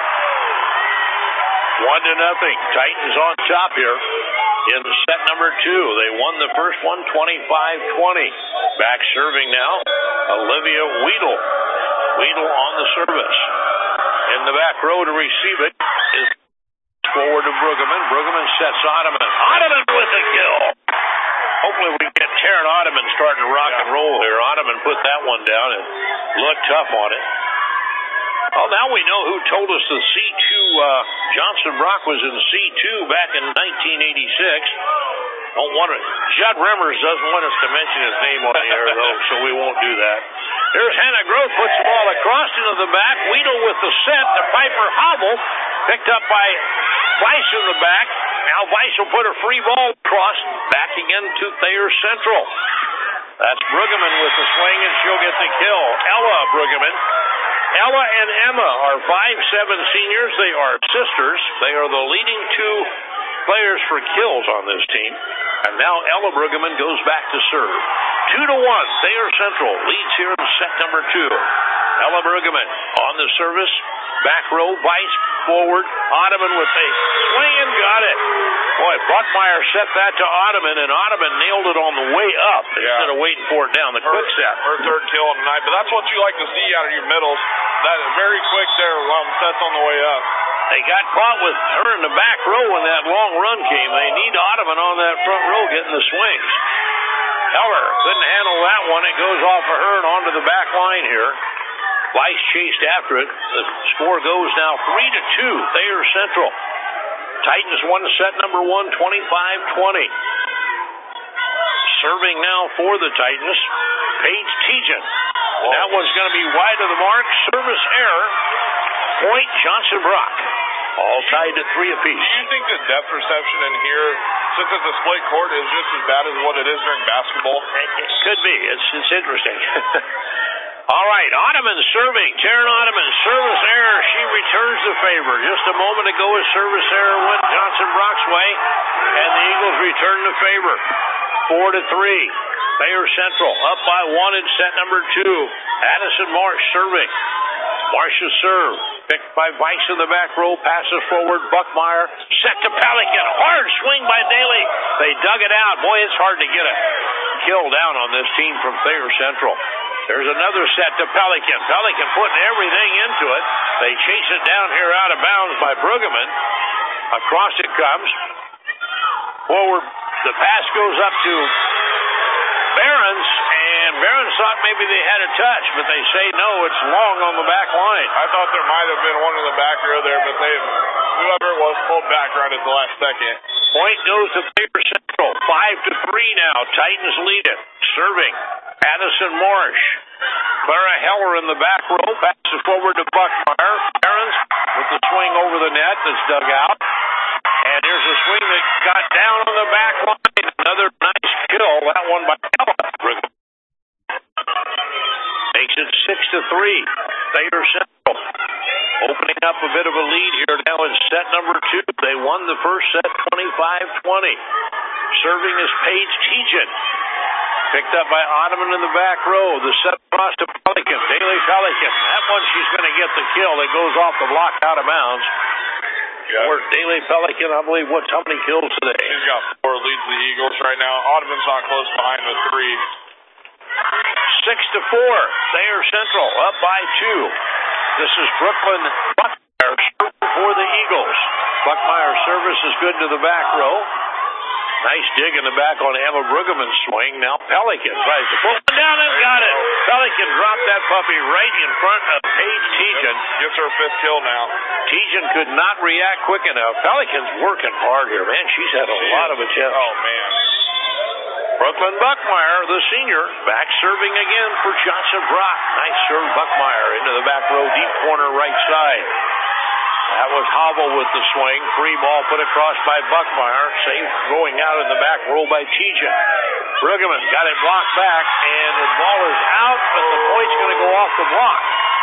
One to nothing. Titans on top here in set number two. They won the first one twenty-five twenty. Back serving now, Olivia Weedle. Weedle on the service. In the back row to receive it is forward to Brueggemann. Brueggemann sets Ottoman. Ottoman with the kill. Hopefully we can get Taryn Ottoman starting to rock and roll here. Ottoman put that one down and looked tough on it. Well, now we know who told us the C two, uh, Johnson Brock was in C two back in nineteen eighty-six. Don't want to, Judd Remmers doesn't want us to mention his name on the air, though, so we won't do that. Here's Hannah Groth, puts the ball across into the back. Weedle with the set to Piper Hobble, picked up by Weiss in the back. Now Weiss will put a free ball across, back again to Thayer Central. That's Brueggemann with the swing, and she'll get the kill. Ella Brueggemann. Ella and Emma are five seven seniors. They are sisters. They are the leading two players for kills on this team. And now Ella Brueggemann goes back to serve. Two to one. Thayer Central leads here in set number two. Ella Brueggemann on the service. Back row, Weiss forward. Ottoman with a swing and got it. Boy, Buckmeyer set that to Ottoman, and Ottoman nailed it on the way up yeah. instead of waiting for it down. The her, quick set. Her third kill of the night. But that's what you like to see out of your middles. That is very quick there while the set's on the way up. They got caught with her in the back row when that long run came. They need Ottoman on that front row getting the swings. Heller couldn't handle that one. It goes off of her and onto the back line here. Weiss chased after it. The score goes now three to two. Thayer Central. Titans won set number one, twenty-five twenty. Serving now for the Titans, Paige Tejan. That one's going to be wide of the mark. Service error. Point Johnson Brock. All tied to three apiece. Do you think the depth perception in here, since it's a split court, is just as bad as what it is during basketball? It could be. It's, it's interesting. All right, Ottoman serving. Taryn Ottoman, service error. She returns the favor. Just a moment ago, a service error went Johnson Brock's way, and the Eagles return the favor. Four to three. Thayer Central up by one in set number two. Addison Marsh serving. Marsh's serve. Picked by Weiss in the back row. Passes forward. Buckmeyer. Set to Pelican. Hard swing by Daly. They dug it out. Boy, it's hard to get a kill down on this team from Thayer Central. There's another set to Pelican. Pelican putting everything into it. They chase it down here out of bounds by Brueggemann. Across it comes. Forward. The pass goes up to Behrens, and Behrens thought maybe they had a touch, but they say no, it's long on the back line. I thought there might have been one in the back row there, but they, whoever it was, pulled back right at the last second. Point goes to Thayer Central. Five to three now. Titans lead it. Serving. Addison Marsh. Clara Heller in the back row. Passes forward to Buckmeyer. Behrens with the swing over the net that's dug out. And here's a swing that got down on the back line. Another nice kill. That one by Heller. Makes it six to three. Thayer Central opening up a bit of a lead here now in set number two. They won the first set twenty-five twenty. Serving is Paige Tejan. Picked up by Ottoman in the back row. The set across to Pelican. Daly Pelican. That one she's going to get the kill. It goes off the block out of bounds. Yeah. Or Daly Pelican, I believe, what's how many kills today? He's got four, leads the Eagles right now. Ottoman's not close behind with three. Six to four. Thayer Central up by two. This is Brooklyn Buckmeyer for the Eagles. Buckmeyer's service is good to the back row. Nice dig in the back on Emma Brueggemann's swing. Now Pelican tries to pull it down and got it. Pelican dropped that puppy right in front of Paige Tejan. Gets her fifth kill now. Tejan could not react quick enough. Pelican's working hard here, man. She's had a she lot is. of attempts. Oh, man. Brooklyn Buckmeyer, the senior, back serving again for Johnson Brock. Nice serve, Buckmeyer into the back row, deep corner right side. That was Hobble with the swing. Free ball put across by Buckmeyer. Safe going out in the back row by Tejan. Brueggemann got it blocked back, and the ball is out, but the point's going to go off the block.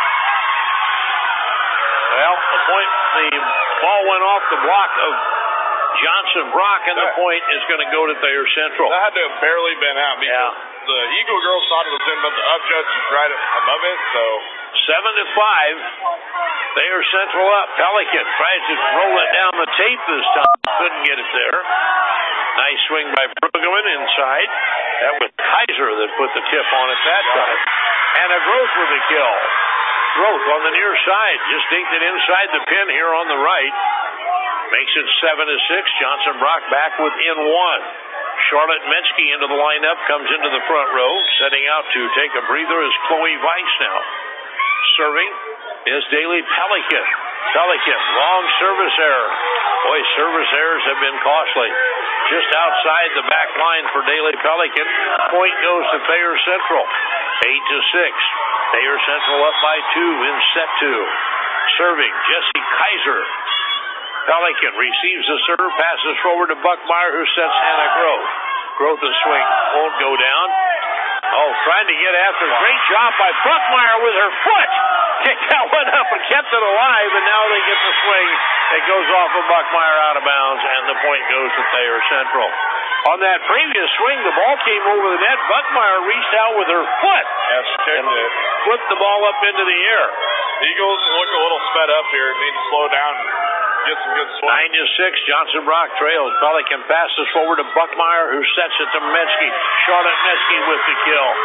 Well, the point, the ball went off the block of Johnson Brock, and the point is going to go to Thayer Central. That had to have barely been out because yeah. the Eagle girls thought it was in, but the upjudge was right above it, so... Seven to five. Thayer Central up. Pelican tries to roll it down the tape this time. Couldn't get it there. Nice swing by Brueggemann inside. That was Kaiser that put the tip on it that time. And a Groth with a kill. Groth on the near side. Just dinked it inside the pin here on the right. Makes it seven to six. Johnson Brock back within one. Charlotte Metzke into the lineup. Comes into the front row. Setting out to take a breather is Chloe Weiss now. Serving is Daly Pelican. Pelican, long service error. Boy, service errors have been costly. Just outside the back line for Daly Pelican. Point goes to Thayer Central. Eight to six. Thayer Central up by two in set two. Serving, Jesse Kaiser. Pelican receives the serve, passes forward to Buckmeyer, who sets Hannah Groth. Groth's swing won't go down. Oh, trying to get after. Great job by Buckmeyer with her foot. Kicked that one up and kept it alive, and now they get the swing. It goes off of Buckmeyer out of bounds, and the point goes to Thayer Central. On that previous swing, the ball came over the net. Buckmeyer reached out with her foot yes, and it. flipped the ball up into the air. Eagles look a little sped up here. Need to slow down and get some good swing. Nine to six. Johnson Brock trails. Pelican passes forward to Buckmeyer, who sets it to Metzke. Charlotte Metzke with the kill.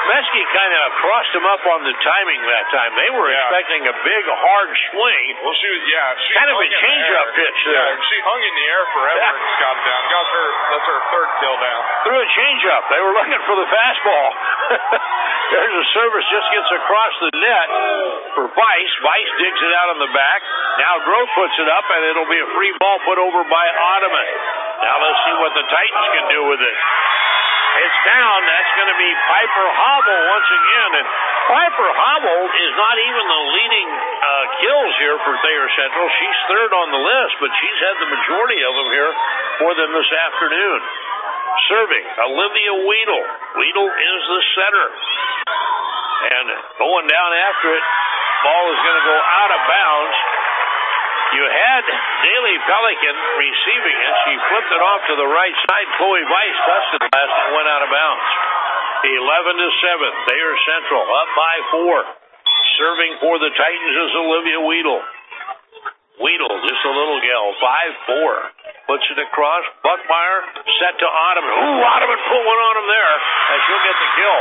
Meskey kind of crossed him up on the timing that time. They were yeah. expecting a big, hard swing. Well, she was, yeah. She kind of a change-up pitch there. Yeah, she hung in the air forever yeah. and just got it down. Got her, that's her third kill down. Threw a change-up. They were looking for the fastball. There's a service, just gets across the net for Weiss. Weiss digs it out on the back. Now Groth puts it up, and it'll be a free ball put over by Ottoman. Now let's see what the Titans can do with it. It's down. That's going to be Piper Hobble once again. And Piper Hobble is not even the leading uh, kills here for Thayer Central. She's third on the list, but she's had the majority of them here for them this afternoon. Serving, Olivia Weedle. Weedle is the setter. And going down after it, ball is going to go out of bounds. You had Daly Pelican receiving it. She flipped it off to the right side. Chloe Weiss touched it last and went out of bounds. eleven to seven. Thayer Central up by four. Serving for the Titans is Olivia Weedle. Weedle, just a little gal, five four. Puts it across. Buckmeyer set to Ottoman. Ooh, Ottoman put one on him there, and she'll get the kill.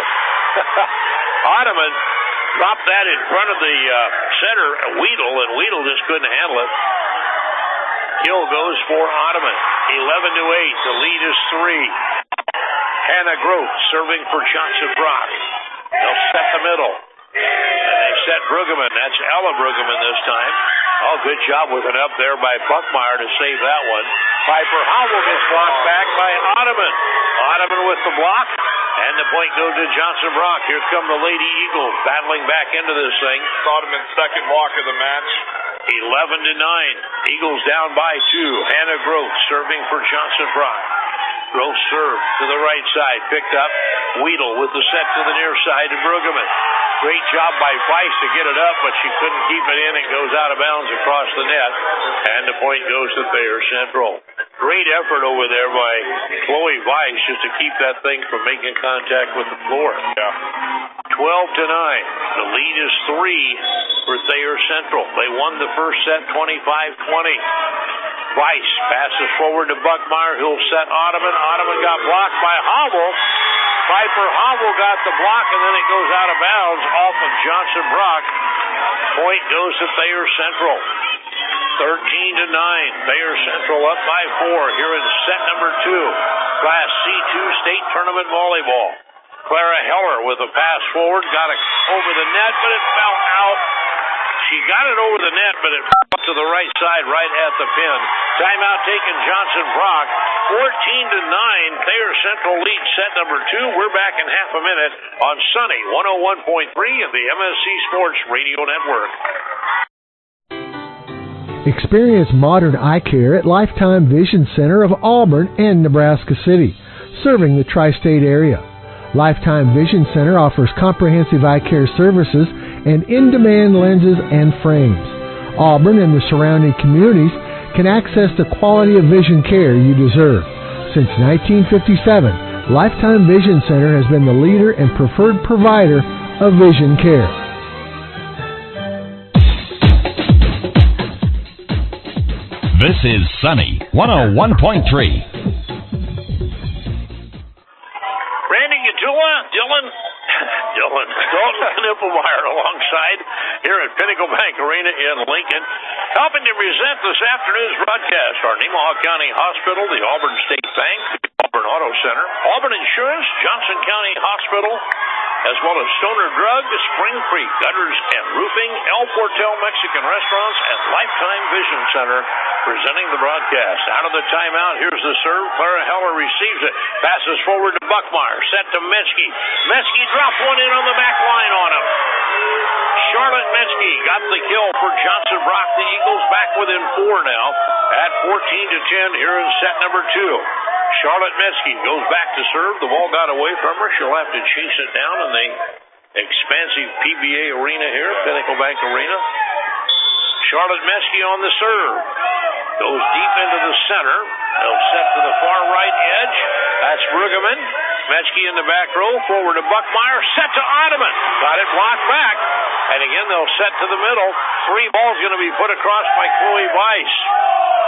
Ottoman dropped that in front of the uh, center, Weedle, and Weedle just couldn't handle it. Kill goes for Ottoman. eleven to eight. The lead is three. Hannah Groth serving for Johnson Brock. They'll set the middle. And they set Brueggemann. That's Ella Brueggemann this time. Oh, good job with it up there by Buckmeyer to save that one. Piper Howell gets blocked back by Ottoman. Ottoman with the block. And the point goes to Johnson Brock. Here come the Lady Eagles battling back into this thing. Ottoman's second block of the match. eleven to nine. Eagles down by two. Hannah Groth serving for Johnson Brock. Groth serve to the right side. Picked up. Weedle with the set to the near side to Brueggemann. Great job by Weiss to get it up, but she couldn't keep it in. It goes out of bounds across the net. And the point goes to Thayer Central. Great effort over there by Chloe Weiss just to keep that thing from making contact with the floor. Yeah. twelve to nine. The lead is three for Thayer Central. They won the first set twenty-five twenty. Weiss passes forward to Buckmeyer, who'll set Ottoman. Ottoman got blocked by Hobble. Piper Hobble got the block, and then it goes out of bounds off of Johnson Brock. Point goes to Thayer Central. thirteen to nine. Thayer Central up by four here in set number two. Class C two state tournament volleyball. Clara Heller with a pass forward, got it over the net, but it fell out. She got it over the net, but it fell to the right side, right at the pin. Timeout taken, Johnson Brock. fourteen to nine. Thayer Central leads set number two. We're back in half a minute on Sunny one oh one point three of the M S C Sports Radio Network. Experience modern eye care at Lifetime Vision Center of Auburn and Nebraska City, serving the tri-state area. Lifetime Vision Center offers comprehensive eye care services and in-demand lenses and frames. Auburn and the surrounding communities can access the quality of vision care you deserve. Since nineteen fifty-seven, Lifetime Vision Center has been the leader and preferred provider of vision care. This is Sunny one oh one point three. Randy Gatula, Dylan, Dylan, Dalton Knippelmeyer alongside here at Pinnacle Bank Arena in Lincoln. Helping to present this afternoon's broadcast are Nemaha County Hospital, the Auburn State Bank, the Auburn Auto Center, Auburn Insurance, Johnson County Hospital, as well as Stoner Drug, Spring Creek Gutters and Roofing, El Portel Mexican Restaurants, and Lifetime Vision Center presenting the broadcast. Out of the timeout, here's the serve. Clara Heller receives it. Passes forward to Buckmeyer. Set to Metzke. Metzke dropped one in on the back line on him. Charlotte Metzke got the kill for Johnson Brock. The Eagles back within four now at fourteen to ten here in set number two. Charlotte Metzke goes back to serve. The ball got away from her. She'll have to chase it down in the expansive P B A arena here, Pinnacle Bank Arena. Charlotte Metzke on the serve. Goes deep into the center. They'll set to the far right edge. That's Brueggemann. Metzke in the back row. Forward to Buckmeyer. Set to Ottoman. Got it blocked back. And again, they'll set to the middle. Three balls going to be put across by Chloe Weiss.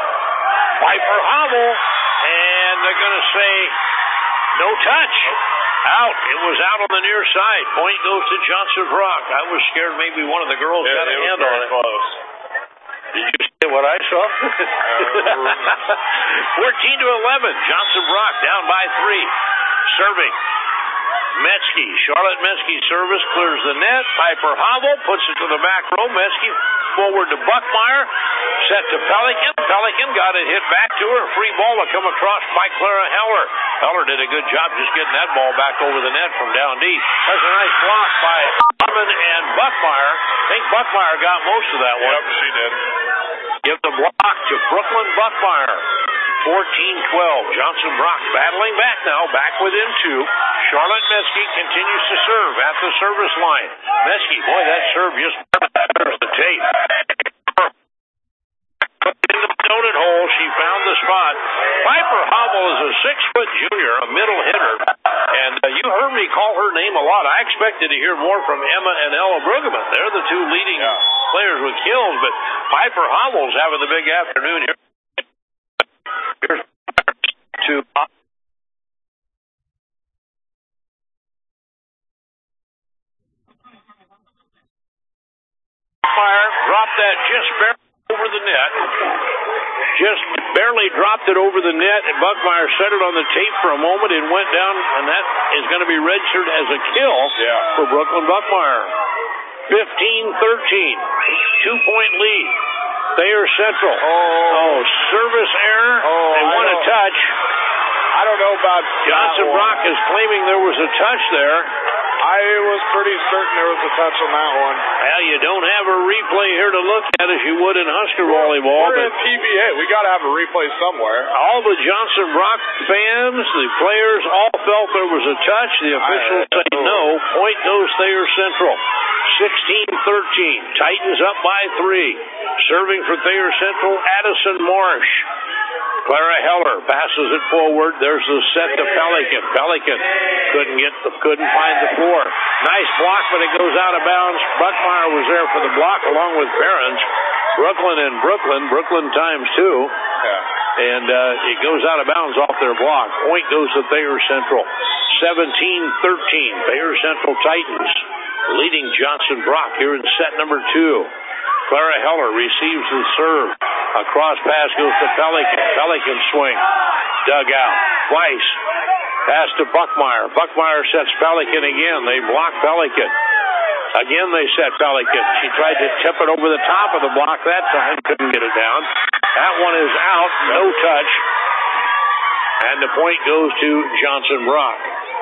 Piper Hobble. And they're going to say no touch. Out. It was out on the near side. Point goes to Johnson Brock. I was scared maybe one of the girls Yeah, got a it was hand on very it. close. Did you see what I saw? fourteen to eleven. Johnson Brock down by three. Serving. Metzke. Charlotte Metzke service clears the net. Piper Havel puts it to the back row. Metzke forward to Buckmeyer. Set to Pelican. Pelican got it hit back to her. Free ball to come across by Clara Heller. Heller did a good job just getting that ball back over the net from down deep. That's a nice block by Harmon and Buckmeyer. I think Buckmeyer got most of that one. Yep, she did. Give the block to Brooklyn Buckmeyer. fourteen twelve. Johnson Brock battling back now, back within two. Charlotte Metzke continues to serve at the service line. Metzke, boy, that serve just there's the tape. In the donut hole, she found the spot. Piper Havel is a six-foot junior, a middle hitter, and uh, you heard me call her name a lot. I expected to hear more from Emma and Ella Brueggemann. They're the two leading yeah. players with kills, but Piper Havel's having the big afternoon here. Here's to Fire dropped that just barely over the net. Just barely dropped it over the net, and Buckmeyer set it on the tape for a moment and went down, and that is going to be registered as a kill yeah. for Brooklyn Buckmeyer. fifteen thirteen. Two-point lead. Thayer Central. Oh, oh service error. Oh, they want a touch. I don't know about Johnson Brock is claiming there was a touch there. I was pretty certain there was a touch on that one. Well, you don't have a replay here to look at as you would in Husker volleyball. We're in T V A. We got to have a replay somewhere. All the Johnson Brock fans, the players, all felt there was a touch. The officials say no. Point goes Thayer Central. sixteen thirteen. Titans up by three. Serving for Thayer Central, Addison Marsh. Clara Heller passes it forward. There's the set to Pelican. Pelican couldn't get, the, couldn't find the floor. Nice block, but it goes out of bounds. Buckmeyer was there for the block along with Behrens. Brooklyn and Brooklyn. Brooklyn times two. Yeah. And uh, it goes out of bounds off their block. Point goes to Thayer Central. seventeen thirteen. Thayer Central Titans leading Johnson Brock here in set number two. Clara Heller receives the serve. A cross pass goes to Pelican. Pelican swing. Dug out. Weiss. Pass to Buckmeyer. Buckmeyer sets Pelican again. They block Pelican. Again they set Pelican. She tried to tip it over the top of the block that time. Couldn't get it down. That one is out. No touch. And the point goes to Johnson Brock.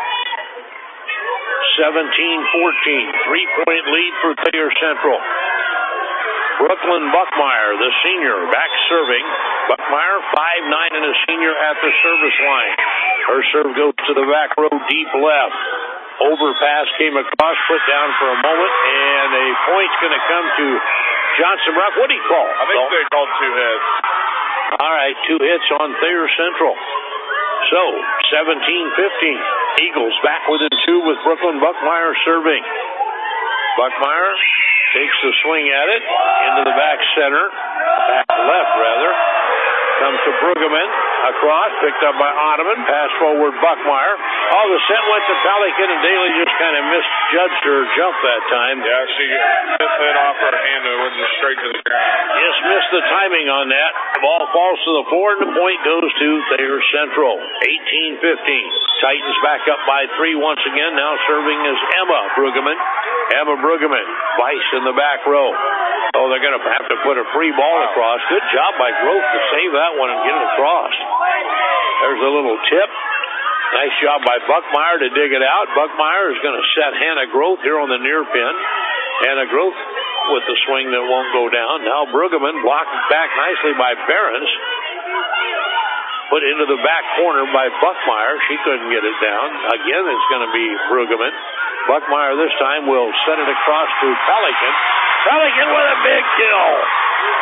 seventeen fourteen. Three-point lead for Thayer Central. Brooklyn Buckmeyer, the senior, back serving. Buckmeyer, five nine and a senior at the service line. Her serve goes to the back row, deep left. Overpass came across, put down for a moment, and a point's going to come to Johnson Brock. What do you call? I think they called two hits. All right, two hits on Thayer Central. So, seventeen fifteen. Eagles back within two with Brooklyn Buckmeyer serving. Buckmeyer takes the swing at it into the back center, back left rather. Comes to Brueggemann, across, picked up by Ottoman, pass forward Buckmeyer. Oh, the set went to Pelican, and Daly just kind of misjudged her jump that time. Yeah, she missed it off her hand and went straight to the ground. Just missed the timing on that. The ball falls to the floor, and the point goes to Thayer Central. eighteen fifteen. Titans back up by three once again. Now serving is Emma Brueggemann. Emma Brueggemann, Weiss in the back row. Oh, they're going to have to put a free ball across. Good job by Groth to save that one and get it across. There's a little tip. Nice job by Buckmeyer to dig it out. Buckmeyer is going to set Hannah Groth here on the near pin. Hannah Groth with the swing that won't go down. Now Brueggemann blocked back nicely by Behrens. Put into the back corner by Buckmeyer. She couldn't get it down. Again, it's going to be Brueggemann. Buckmeyer this time will set it across to Pelican. Pelican with a big kill.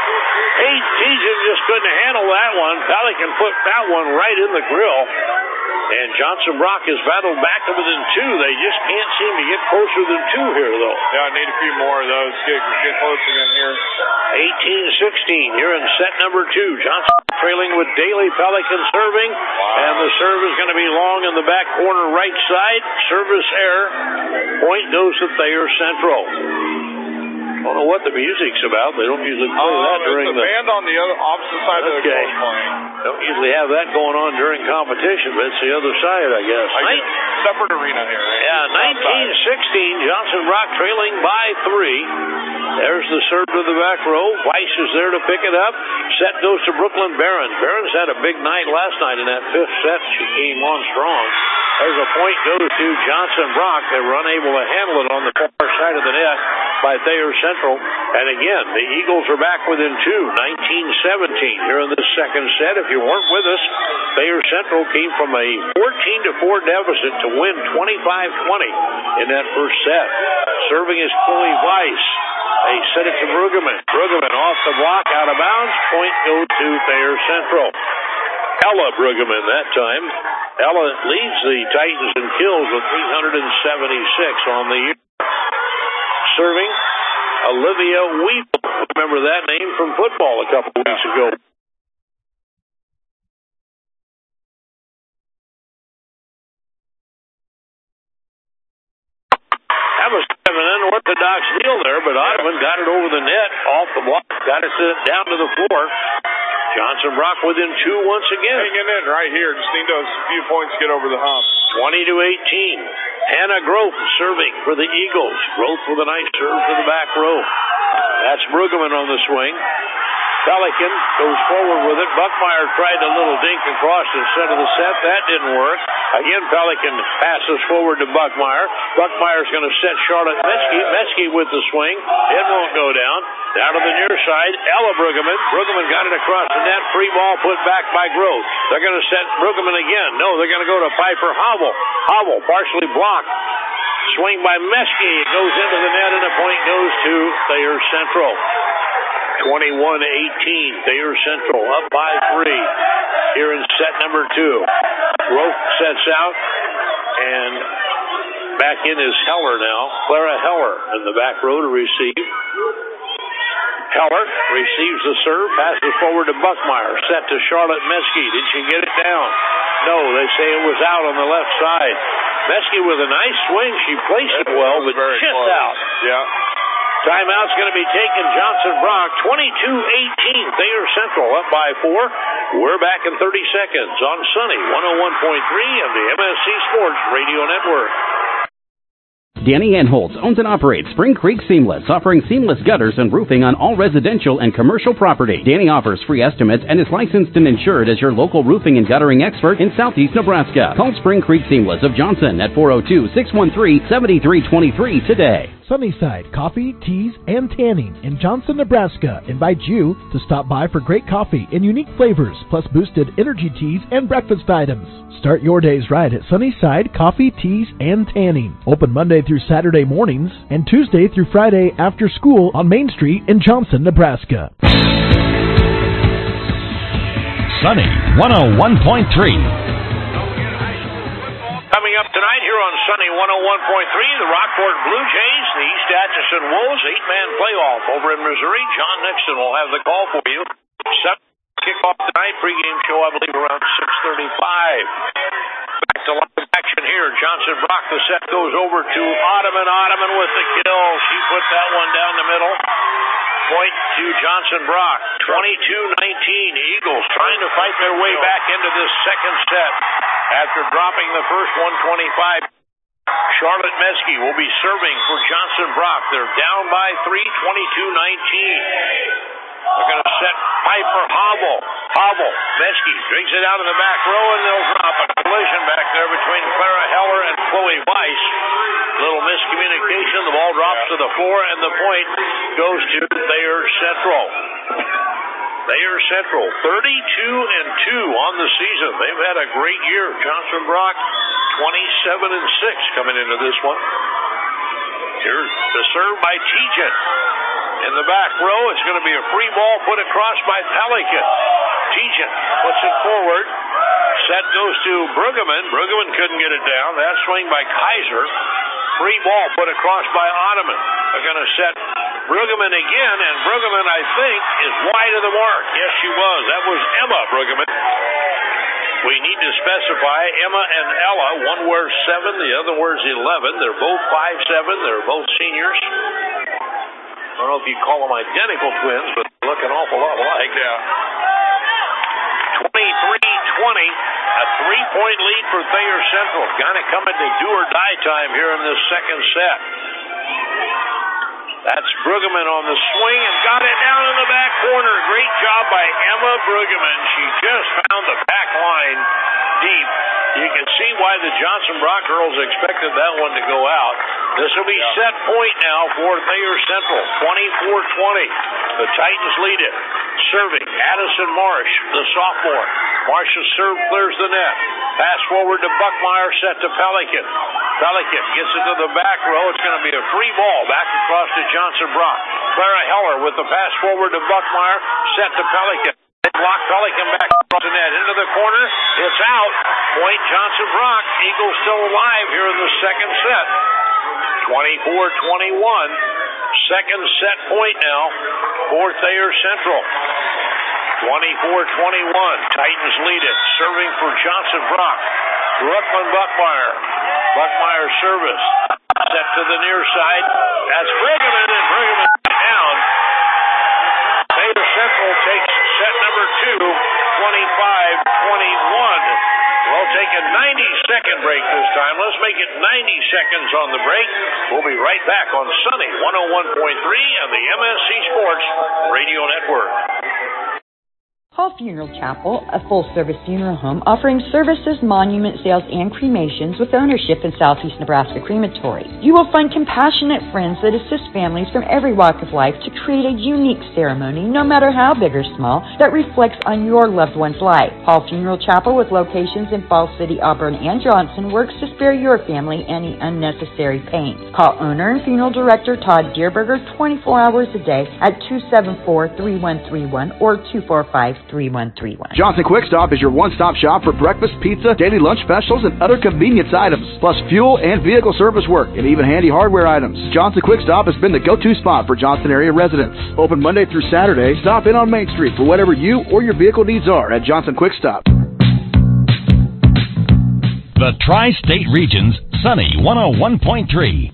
Pete Teason just couldn't handle that one. Pelican put that one right in the grill. And Johnson Brock has battled back to within two. They just can't seem to get closer than two here, though. Yeah, I need a few more of those. Get, get closer in here. eighteen sixteen. You're in set number two. Johnson trailing with Daly Pelican serving. Wow. And the serve is going to be long in the back corner right side. Service error. Point goes to Thayer Central. I don't know what the music's about. They don't usually play oh, that during the... the... band on the other opposite side okay. of the court playing. Don't usually have that going on during competition, but it's the other side, I guess. I Nin- separate arena here. Right? Yeah, nineteen sixteen. Johnson Brock trailing by three. There's the serve to the back row. Weiss is there to pick it up. Set goes to Brooklyn Barons. Barons had a big night last night in that fifth set. She came on strong. There's a point goes to Johnson Brock. They were unable to handle it on the far side of the net by Thayer Central. And again, the Eagles are back within two, nineteen seventeen here in this second set. If you weren't with us, Thayer Central came from a fourteen to four deficit to win twenty-five twenty in that first set. Serving is Chloe Weiss. They set it to Brueggemann. Brueggemann off the block, out of bounds. Point goes to Thayer Central. Ella Brueggemann that time. Ella leads the Titans in kills with three hundred seventy-six on the year. Serving, Olivia Weeble. Remember that name from football a couple weeks ago. That was kind of an unorthodox deal there, but Ottoman got it over the net, off the block, got it to, down to the floor. Johnson Brock within two once again. Hanging in right here. Just need those few points to get over the hump. twenty to eighteen. Hannah Groth serving for the Eagles. Groth with a nice serve to the back row. That's Brueggemann on the swing. Pelican goes forward with it. Buckmeyer tried a little dink across instead of the set. That didn't work. Again, Pelican passes forward to Buckmeyer. Buckmeyer's going to set Charlotte Metzke. Metzke with the swing. It won't go down. Down to the near side, Ella Brueggemann. Brueggemann got it across the net. Free ball put back by Groth. They're going to set Brueggemann again. No, they're going to go to Piper Hobble. Hobble partially blocked. Swing by Metzke. It goes into the net, and the point goes to Thayer Central. twenty-one eighteen. Thayer Central up by three here in set number two. Groth sets out, and back in is Heller now. Clara Heller in the back row to receive. Heller receives the serve, passes forward to Buckmeyer. Set to Charlotte Metzke. Did she get it down? No, they say it was out on the left side. Metzke with a nice swing. She placed it well, but just out. Yeah. Timeout's going to be taken. Johnson Brock, twenty-two eighteen. Thayer Central up by four. We're back in thirty seconds on Sunny one oh one point three and the M S C Sports Radio Network. Danny Anholtz owns and operates Spring Creek Seamless, offering seamless gutters and roofing on all residential and commercial property. Danny offers free estimates and is licensed and insured as your local roofing and guttering expert in southeast Nebraska. Call Spring Creek Seamless of Johnson at four oh two, six one three, seven three two three today. Sunnyside Coffee, Teas, and Tanning in Johnson, Nebraska invites you to stop by for great coffee and unique flavors, plus boosted energy teas and breakfast items. Start your days right at Sunnyside Coffee, Teas, and Tanning. Open Monday through Saturday mornings and Tuesday through Friday after school on Main Street in Johnson, Nebraska. Sunny one oh one point three. Coming up tonight here on Sunny one oh one point three, the Rockport Blue Jays, the East Atchison Wolves, eight-man playoff over in Missouri. John Nixon will have the call for you. Seven kickoff tonight, pregame show, I believe, around six thirty-five. Back to live action here. Johnson Brock, the set goes over to Ottoman. Ottoman with the kill. She put that one down the middle. Point to Johnson Brock. twenty-two nineteen. Eagles trying to fight their way back into this second set after dropping the first one twenty-five. Charlotte Metzke will be serving for Johnson Brock. They're down by three, twenty-two nineteen. They're going to set Piper Hobble. Hobble. Metzke drinks it out in the back row, and they'll drop a collision back there between Clara Heller and Chloe Weiss. Little miscommunication. The ball drops to the floor, and the point goes to Thayer Central. Thayer Central, thirty-two and two on the season. They've had a great year. Johnson Brock, twenty-seven and six coming into this one. Here's the serve by Tejan. In the back row, it's going to be a free ball put across by Pelican. Tejan puts it forward. Set goes to Brueggemann. Brueggemann couldn't get it down. That swing by Kaiser. Free ball put across by Ottoman. They're going to set Brueggemann again, and Brueggemann, I think, is wide of the mark. Yes, she was. That was Emma Brueggemann. We need to specify Emma and Ella. One wears seven, the other wears eleven. They're both five seven. They're both seniors. I don't know if you call them identical twins, but they look an awful lot alike. Yeah. twenty-three twenty, a three-point lead for Thayer Central. Kind of coming to do-or-die time here in this second set. That's Brueggemann on the swing and got it down in the back corner. Great job by Emma Brueggemann. She just found the back line deep. You can see why the Johnson Brock girls expected that one to go out. This will be set point now for Thayer Central, twenty-four twenty. The Titans lead it. Serving, Addison Marsh, the sophomore. Marsh's serve clears the net. Pass forward to Buckmeyer, set to Pelican. Pelican gets it to the back row. It's going to be a free ball back across to Johnson Brock. Clara Heller with the pass forward to Buckmeyer, set to Pelican. Block Pelican back across the net into the corner. It's out. Point Johnson Brock. Eagles still alive here in the second set. twenty-four twenty-one. Second set point now for Thayer Central. twenty-four twenty-one. Titans lead it. Serving for Johnson Brock. Brooklyn Buckmeyer. Buckmeyer service. Set to the near side. That's Brueggemann, and Brueggemann down. Thayer Central takes set number two, twenty-five twenty-one. We'll take a ninety-second break this time. Let's make it ninety seconds on the break. We'll be right back on Sunny one oh one point three and the M S C Sports Radio Network. Hall Funeral Chapel, a full-service funeral home offering services, monument sales, and cremations with ownership in Southeast Nebraska Crematory. You will find compassionate friends that assist families from every walk of life to create a unique ceremony, no matter how big or small, that reflects on your loved one's life. Hall Funeral Chapel, with locations in Falls City, Auburn, and Johnson, works to spare your family any unnecessary pain. Call owner and funeral director Todd Deerberger twenty-four hours a day at two seven four, three one three one or two four five, three one three one. Johnson Quick Stop is your one-stop shop for breakfast, pizza, daily lunch specials, and other convenience items, plus fuel and vehicle service work, and even handy hardware items. Johnson Quick Stop has been the go-to spot for Johnson area residents. Open Monday through Saturday. Stop in on Main Street for whatever you or your vehicle needs are at Johnson Quick Stop. The Tri-State Region's Sunny one oh one point three.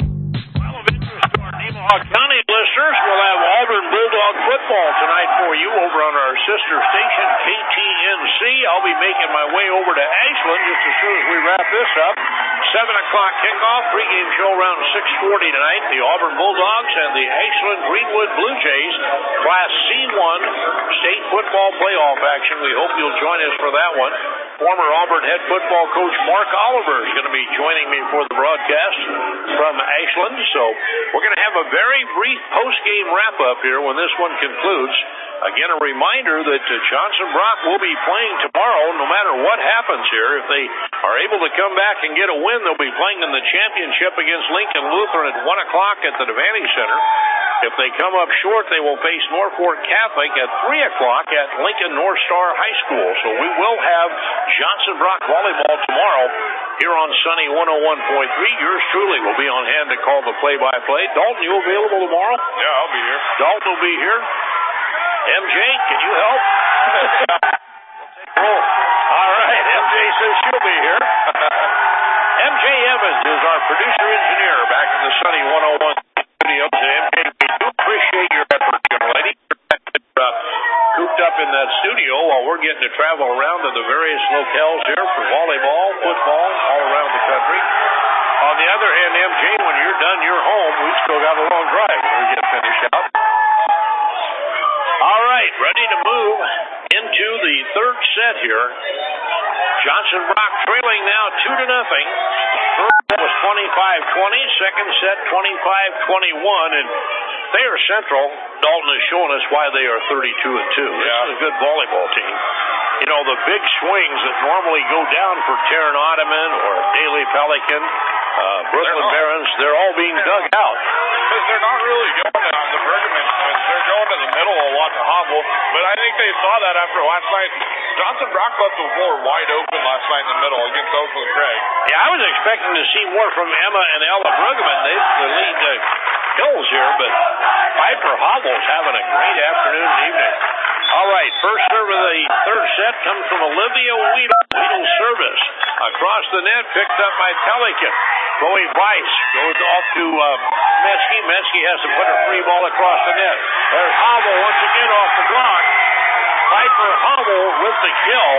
County listeners, we'll have Auburn Bulldog football tonight for you over on our sister station, K T N C. I'll be making my way over to Ashland just as soon as we wrap this up. seven o'clock kickoff, pregame show around six forty tonight. The Auburn Bulldogs and the Ashland Greenwood Blue Jays, Class C one state football playoff action. We hope you'll join us for that one. Former Auburn head football coach Mark Oliver is going to be joining me for the broadcast from Ashland. So we're going to have a very brief post-game wrap-up here when this one concludes. Again, a reminder that uh, Johnson Brock will be playing tomorrow no matter what happens here. If they are able to come back and get a win, they'll be playing in the championship against Lincoln Lutheran at one o'clock at the Devaney Center. If they come up short, they will face Norfolk Catholic at three o'clock at Lincoln North Star High School. So we will have Johnson Brock volleyball tomorrow here on Sunny one oh one point three. Yours truly will be on hand to call the play-by-play. Dalton, you available tomorrow? Yeah, I'll be here. Dalton will be here. M J, can you help? Oh, all right, M J says she'll be here. M J Evans is our producer-engineer back in the Sunny one oh one studios. And M J, we do appreciate your effort, young lady. Uh, cooped up in that studio while we're getting to travel around to the various locales here for volleyball, football, all around the country. On the other hand, M J, when you're done, you're home. We've still got a long drive when we get finished out. All right, ready to move into the third set here. Johnson Brock trailing now two to nothing. First set was twenty-five twenty. Second set twenty-five twenty-one. And Thayer Central, Dalton has shown us why they are thirty-two and two. Yeah. This is a good volleyball team. You know, the big swings that normally go down for Taryn Ottoman or Daly Pelican, uh, Brooklyn Barons, they're all being dug out. because they're not really going to the Bergman twins. They're going to the middle a lot to hobble, but I think they saw that after last night. Johnson Brock left the floor wide open last night in the middle against Oakland Craig. Yeah, I was expecting to see more from Emma and Ella Bruggeman. They the lead uh, kills here, but Piper Hobble's having a great afternoon and evening. All right, first serve of the third set comes from Olivia Weedle. Weedle's service across the net, picked up by Pelican. Chloe Weiss goes off to uh, Meskey. Meskey has to put a free ball across the net. There's Hobble once again off the block. Piper Hobble with the kill.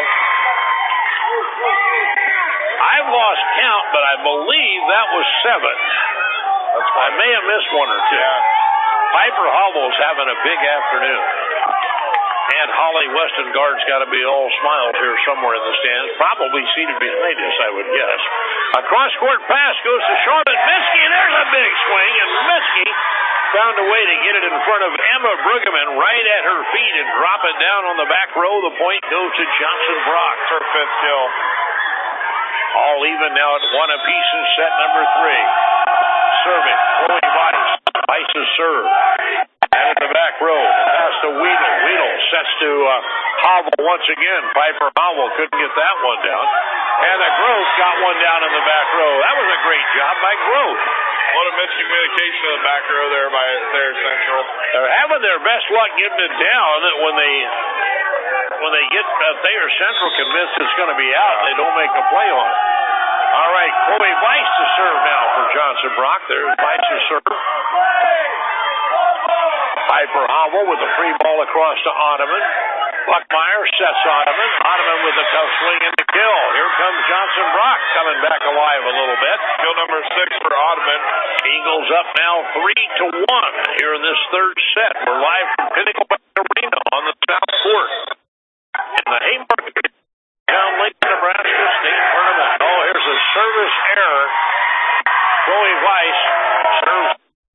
I've lost count, but I believe that was seven. I may have missed one or two. Piper Hobble's having a big afternoon. And Holly Westengard's got to be all smiles here somewhere in the stands. Probably seated behind us, I would guess. A cross-court pass goes to Charlotte Meskey, and there's a big swing, and Meskey found a way to get it in front of Emma Bruggeman right at her feet and drop it down on the back row. The point goes to Johnson Brock. Her fifth kill. All even now at one apiece in set number three. Serving, Chloe Weiss. Weiss's serve. And in the back row, pass to Weedle. Weedle sets to uh, Hobble once again. Piper Hobble couldn't get that one down. And the Grove got one down in the back row. That was a great job by Grove. What a miscommunication in the back row there by Thayer Central. They're having their best luck getting it down when they when they get uh, Thayer Central convinced it's going to be out. They don't make a play on it. All right, Chloe Weiss to serve now for Johnson Brock. There's Weiss's serve. Piper Hobble with a free ball across to Ottoman. Buckmeyer sets Ottoman. Ottoman with a tough swing and the kill. Here comes Johnson Brock coming back alive a little bit. Kill number six for Ottoman. Eagles up now three to one here in this third set. We're live from Pinnacle Bank Arena on the South Court. In the Haymarket down Lincoln, Nebraska State Tournament. Oh, here's a service error. Chloe Weiss serves.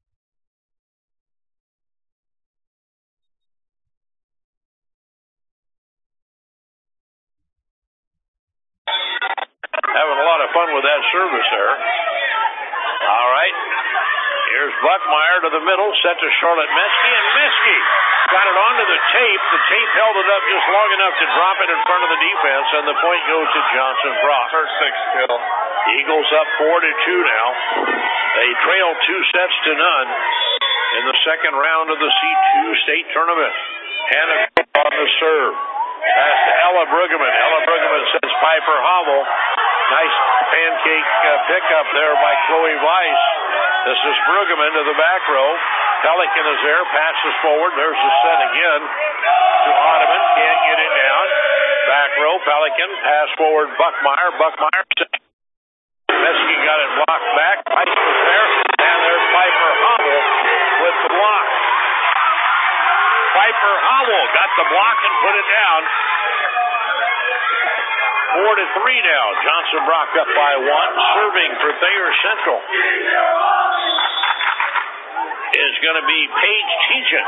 Having a lot of fun with that service there. All right. Here's Buckmeyer to the middle, set to Charlotte Meskey, and Meskey got it onto the tape. The tape held it up just long enough to drop it in front of the defense, and the point goes to Johnson Brock. Her sixth kill. Eagles up four to two now. They trail two sets to none in the second round of the C two state tournament. Hannah on the serve. Pass to Ella Bruggeman. Ella Bruggeman sends Piper Hobble. Nice pancake uh, pickup there by Chloe Weiss. This is Bruggeman to the back row. Pelican is there, passes forward. There's the set again to Ottoman. Can't get it down. Back row, Pelican. Pass forward, Buckmeyer. Buckmeyer. Meskey got it blocked back. Weiss was there. And there's Piper Hobble with the block. Piper Howell got the block and put it down. Four to three now. Johnson Brock up by one. Serving for Thayer Central is going to be Paige Teachin.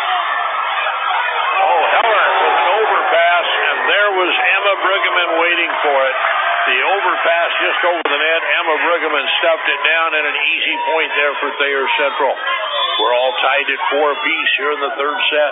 Oh, Heller with an overpass, and there was Emma Bruggeman waiting for it. The overpass just over the net. Emma Bruggeman stuffed it down, and an easy point there for Thayer Central. We're all tied at four apiece here in the third set.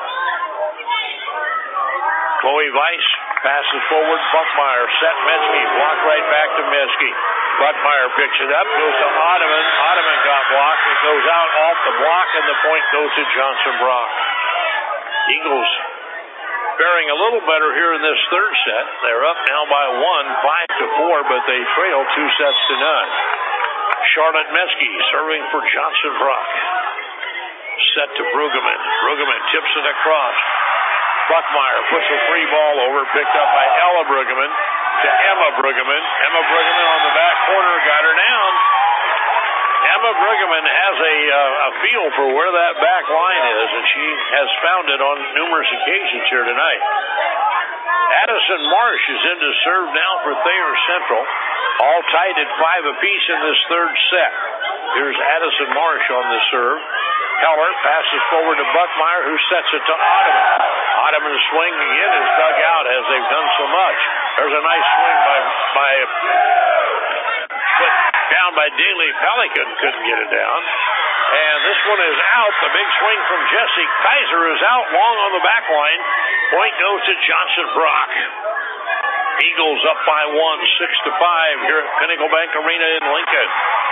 Chloe Weiss passes forward. Buckmeyer set Meskey. Blocked right back to Meskey. Buckmeyer picks it up. Goes to Ottoman. Ottoman got blocked. It goes out off the block, and the point goes to Johnson Brock. Eagles faring a little better here in this third set. They're up now by one, five to four, but they trail two sets to none. Charlotte Meskey serving for Johnson Brock. Set to Bruggeman. Bruggeman tips it across. Buckmeyer puts a free ball over, picked up by Ella Bruggeman to Emma Bruggeman. Emma Bruggeman on the back corner got her down. Emma Bruggeman has a, uh, a feel for where that back line is, and she has found it on numerous occasions here tonight. Addison Marsh is in to serve now for Thayer Central. All tied at five apiece in this third set. Here's Addison Marsh on the serve. Heller passes forward to Buckmeyer, who sets it to Ottoman. Ottoman's swing again is dug out as they've done so much. There's a nice swing by, by put down by Daly Pelican. Couldn't get it down. And this one is out. The big swing from Jesse Kaiser is out long on the back line. Point goes to Johnson Brock. Eagles up by one, six to five here at Pinnacle Bank Arena in Lincoln.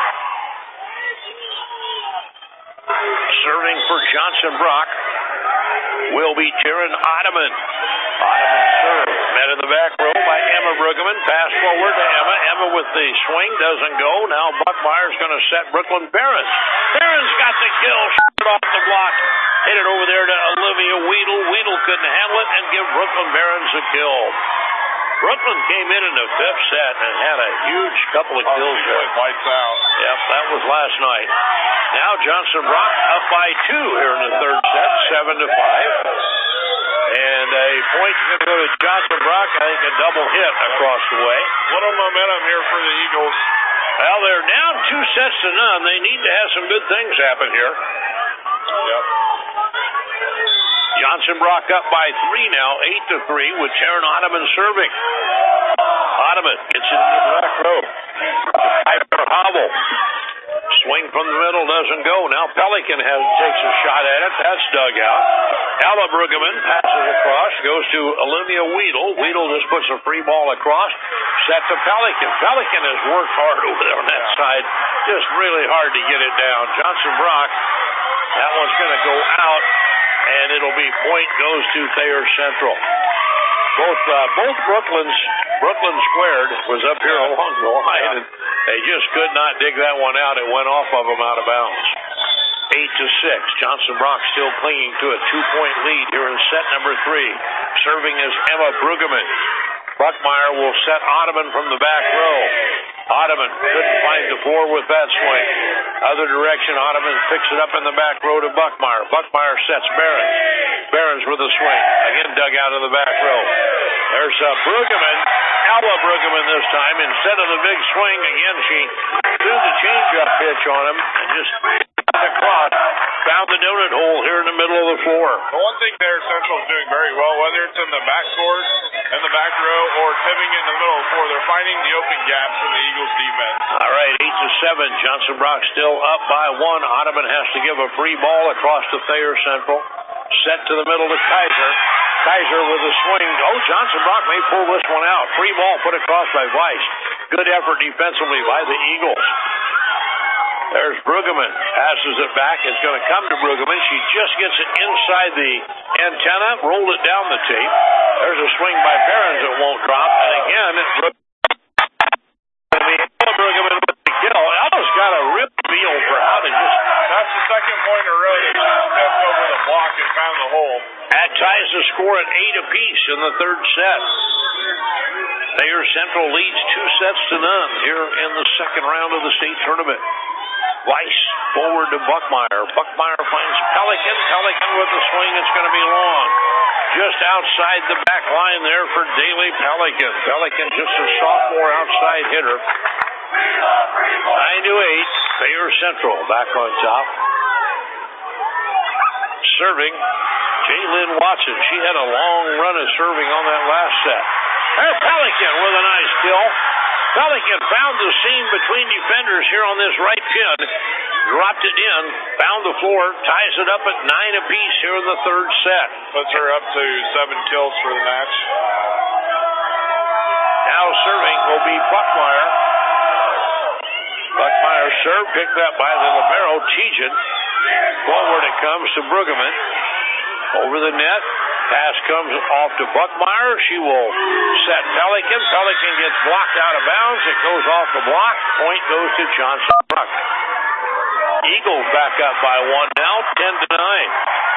Serving for Johnson Brock will be Jaron Ottoman. Ottoman serve. Met in the back row by Emma Brueggemann. Pass forward to Emma. Emma with the swing doesn't go. Now Buckmeyer's going to set Brooklyn Behrens. Behrens got the kill. Shot off the block. Hit it over there to Olivia Weedle. Weedle couldn't handle it and give Brooklyn Behrens a kill. Brooklyn came in in the fifth set and had a huge couple of kills there. Lights out. Yep, that was last night. Now Johnson Brock up by two here in the third set, seven to five. And a point going to go to Johnson Brock. I think a double hit across the way. Little momentum here for the Eagles. Well, they're down two sets to none. They need to have some good things happen here. Yep. Johnson Brock up by three now, eight to three, with Jaron Ottoman serving. Ottoman gets it into the back row. Piper Hobble. Swing from the middle doesn't go. Now Pelican has takes a shot at it. That's dug out. Ella Brueggemann passes across, goes to Olivia Weedle. Weedle just puts a free ball across. Set to Pelican. Pelican has worked hard over there on that side. Just really hard to get it down. Johnson Brock, that one's going to go out, and it'll be point goes to Thayer Central. Both uh, both Brooklyn's Brooklyn squared was up here along the line, and they just could not dig that one out. It went off of them out of bounds. Eight to six. Johnson Brock still clinging to a two-point lead here in set number three. Serving is Emma Brueggemann. Buckmeyer will set Ottoman from the back row. Ottoman couldn't find the floor with that swing. Other direction, Ottoman picks it up in the back row to Buckmeyer. Buckmeyer sets Behrens. Behrens with a swing. Again dug out of the back row. There's uh, Brueggemann. Ella Brueggemann this time. Instead of the big swing, again, she threw the changeup pitch on him and just across. Found the donut hole here in the middle of the floor. The one thing there Central is doing very well, whether it's in the backcourt, in the back row, or tipping in the middle of the floor, they're finding the open gaps in the Eagles defense. All right, eight to seven. Johnson Brock still up by one. Ottoman has to give a free ball across to Thayer Central. Set to the middle to Kaiser. Kaiser with a swing. Oh, Johnson Brock may pull this one out. Free ball put across by Weiss. Good effort defensively by the Eagles. There's Brueggemann. Passes it back. It's going to come to Brueggemann. She just gets it inside the antenna. Rolled it down the tape. There's a swing by Behrens that won't drop. And again, it's Brueggemann with the kill. Ella's got a rip feel for how to just... That's the second point in a row that she stepped over the block and found the hole. That ties the score at eight apiece in the third set. Thayer Central leads two sets to none here in the second round of the state tournament. Weiss forward to Buckmeyer. Buckmeyer finds Pelican. Pelican with the swing. It's going to be long. Just outside the back line there for Daly Pelican. Pelican just a sophomore outside hitter. Nine to eight. Thayer Central back on top. Serving, Jaylyn Watson. She had a long run of serving on that last set. There's Pelican with a nice kill. Pelican found the seam between defenders here on this right pin. Dropped it in, found the floor, ties it up at nine apiece here in the third set. Puts her up to seven kills for the match. Now serving will be Buckmeyer. Buckmeyer serve picked up by the libero, Tejan. Forward it comes to Brueggemann. Over the net. Pass comes off to Buckmeyer. She will set Pelican. Pelican gets blocked out of bounds. It goes off the block. Point goes to Johnson Brock. Eagles back up by one now, ten to nine.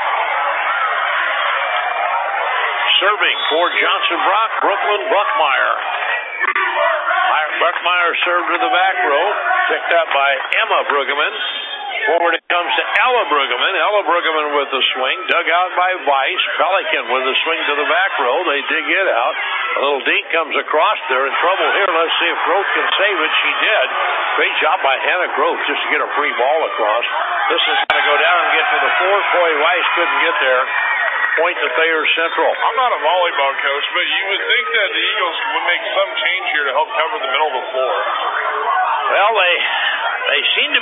Serving for Johnson Brock, Brooklyn Buckmeyer. Buckmeyer served to the back row. Picked up by Emma Brueggemann. Forward it comes to Ella Brueggemann. Ella Brueggemann with the swing. Dug out by Weiss. Pelican with the swing to the back row. They dig it out. A little dink comes across. They're in trouble here. Let's see if Groth can save it. She did. Great job by Hannah Groth just to get a free ball across. This is going to go down and get to the floor. Coy Weiss couldn't get there. Point to Thayer Central. I'm not a volleyball coach, but you would think that the Eagles would make some change here to help cover the middle of the floor. Well, they they seem to be vulnerable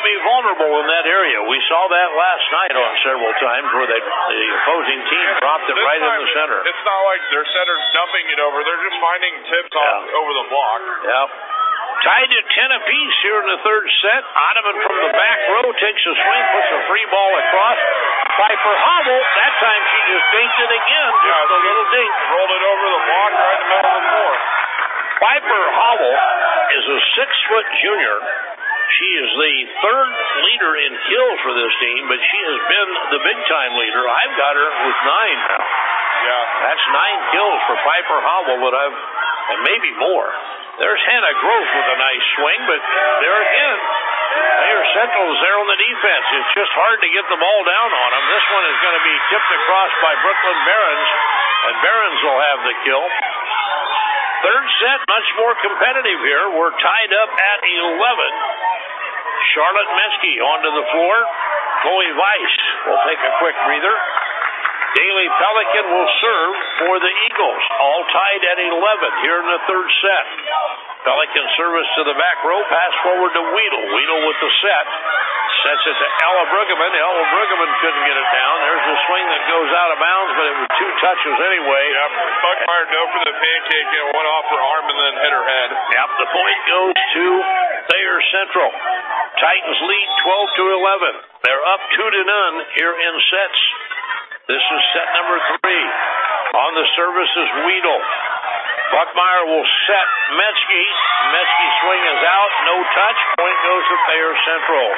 vulnerable in that area. We saw that last night on several times where they, the opposing team dropped it this right in time the center. It's not like their center's dumping it over. They're just finding tips Yeah. off over the block. Yep. Tied at ten apiece here in the third set. Ottoman from the back row takes a swing, puts a free ball across. Piper Hobble, that time she just dinked it again. Just Yeah, a little dink. Rolled it over the block right in the middle of the floor. Piper Hobble is a six-foot junior. She is the third leader in kills for this team, but she has been the big-time leader. I've got her with nine now. Yeah. That's nine kills for Piper Hobble, but I've, and maybe more. There's Hannah Gross with a nice swing, but there again, Thayer Central is there on the defense. It's just hard to get the ball down on them. This one is going to be tipped across by Brooklyn Barons, and Barons will have the kill. Third set, much more competitive here. We're tied up at eleven. Charlotte Meskey onto the floor. Chloe Weiss will take a quick breather. Daly Pelican will serve for the Eagles, all tied at eleven here in the third set. Pelican service to the back row, pass forward to Weedle. Weedle with the set. Sets it to Ella Brueggemann. Ella Brueggemann couldn't get it down. There's a swing that goes out of bounds, but it was two touches anyway. Yep. Buckmeyer dove for the pancake and it went off her arm and then hit her head. Yep, the point goes to Thayer Central. Titans lead twelve to eleven. They're up two to none here in sets. This is set number three. On the service is Weedle. Buckmeyer will set Meskey. Meskey swing is out. No touch. Point goes to Thayer Central.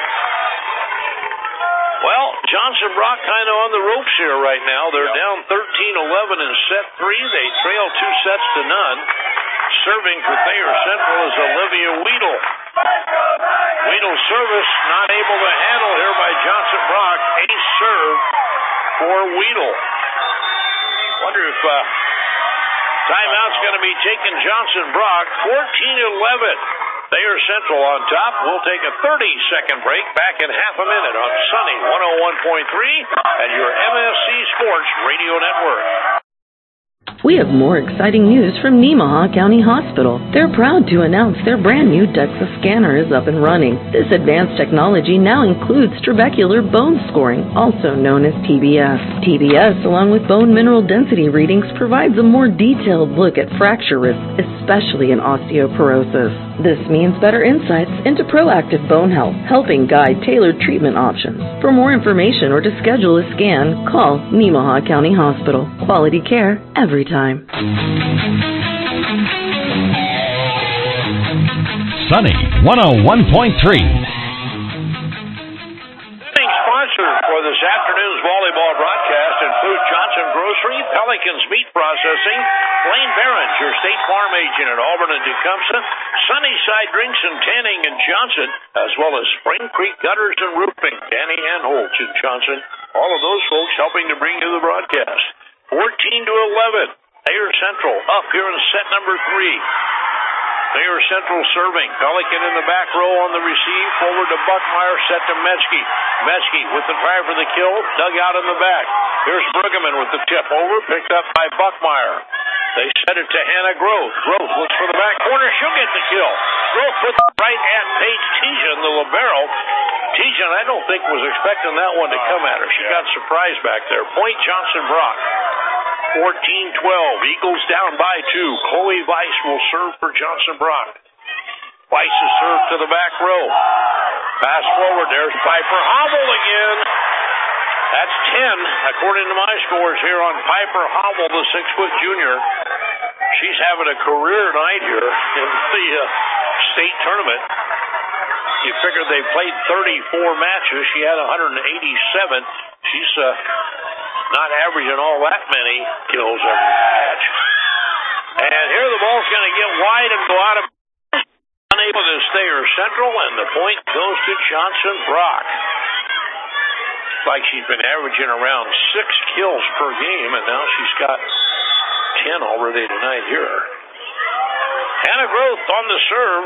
Well, Johnson Brock kind of on the ropes here right now. They're down thirteen eleven in set three. They trail two sets to none. Serving for Thayer Central is Olivia Weedle. Weedle's service not able to handle here by Johnson Brock. Ace serve for Weedle. Wonder if uh, timeout's going to be taken Johnson Brock. fourteen eleven. Thayer Central on top. We'll take a thirty-second break. Back in half a minute on Sunny one oh one point three and your M S C Sports Radio Network. We have more exciting news from Nemaha County Hospital. They're proud to announce their brand new DEXA scanner is up and running. This advanced technology now includes trabecular bone scoring, also known as T B S. T B S, along with bone mineral density readings, provides a more detailed look at fracture risk, especially in osteoporosis. This means better insights into proactive bone health, helping guide tailored treatment options. For more information or to schedule a scan, call Nemaha County Hospital. Quality care every time. Sunny one oh one point three. Sponsor for this afternoon's volleyball broadcast include Johnson Grocery, Pelican's Meat Processing, Blaine Barons, your State Farm agent at Auburn and Tecumseh, Sunnyside Drinks and Tanning in Johnson, as well as Spring Creek Gutters and Roofing, Danny Anholtz in Johnson. All of those folks helping to bring you the broadcast. fourteen to eleven. Thayer Central up here in set number three. Thayer Central serving. Pelican in the back row on the receive. Forward to Buckmeyer, set to Meskey. Meskey with the try for the kill. Dug out in the back. Here's Brueggemann with the tip over. Picked up by Buckmeyer. They set it to Hannah Groth. Groth looks for the back corner. She'll get the kill. Groth puts it right at Paige Tijan, the libero. Tijan, I don't think, was expecting that one to come at her. She got surprised back there. Point Johnson Brock. fourteen twelve. Eagles down by two. Chloe Weiss will serve for Johnson Brock. Weiss is served to the back row. Pass forward. There's Piper Hobble again. That's ten, according to my scores here on Piper Hobble, the six-foot junior. She's having a career night here in the uh, state tournament. You figure they played thirty-four matches. She had one hundred eighty-seven. She's uh, not averaging all that many kills every match. And here the ball's going to get wide and go out of bounds. Unable to stay her central, and the point goes to Johnson Brock. Looks like she's been averaging around six kills per game, and now she's got ten already tonight here. Hannah Groth on the serve.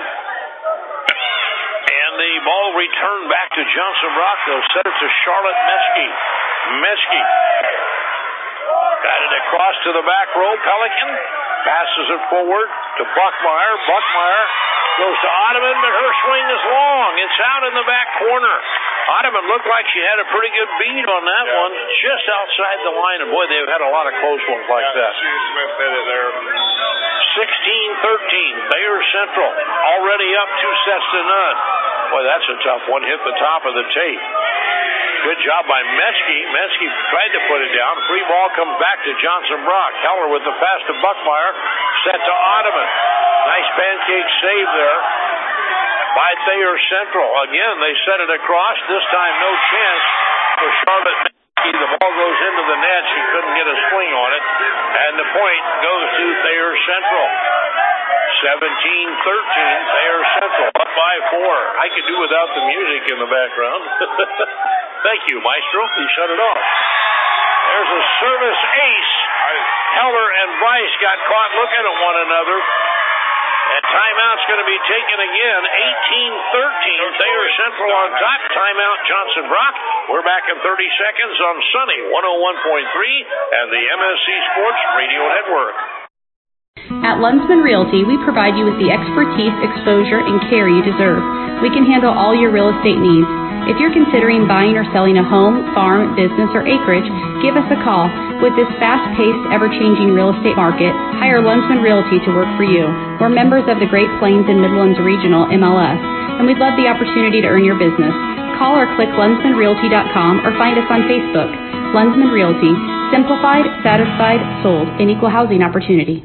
And the ball returned back to Johnson Brock. They'll set it to Charlotte Meskey. Meskey got it across to the back row. Pelican passes it forward to Buckmeyer. Buckmeyer goes to Ottoman, but her swing is long. It's out in the back corner. Ottoman looked like she had a pretty good bead on that yeah. one, just outside the line. And, boy, they've had a lot of close ones like yeah, that. Sue Smith did it there. sixteen thirteen, Thayer Central already up two sets to none. Boy, that's a tough one. Hit the top of the tape. Good job by Metzke. Metzke tried to put it down. Free ball comes back to Johnson Brock. Heller with the pass to Buckmeyer. Set to Ottoman. Nice pancake save there by Thayer Central. Again, they set it across. This time, no chance for Charlotte Metzke. The ball goes into the net. She couldn't get a swing on it. And the point goes to Thayer Central. seventeen thirteen, Thayer Central up by four. I could do without the music in the background. Thank you, Maestro. You shut it off. There's a service ace. Heller and Weiss got caught looking at one another. And timeout's going to be taken again. eighteen thirteen, Thayer Central on top. Timeout, Johnson Brock. We're back in thirty seconds on Sunny one oh one point three and the M S C Sports Radio Network. At Lunsman Realty, we provide you with the expertise, exposure, and care you deserve. We can handle all your real estate needs. If you're considering buying or selling a home, farm, business, or acreage, give us a call. With this fast-paced, ever-changing real estate market, hire Lunsman Realty to work for you. We're members of the Great Plains and Midlands Regional M L S, and we'd love the opportunity to earn your business. Call or click lunsman realty dot com or find us on Facebook. Lunsman Realty. Simplified, satisfied, sold, an equal housing opportunity.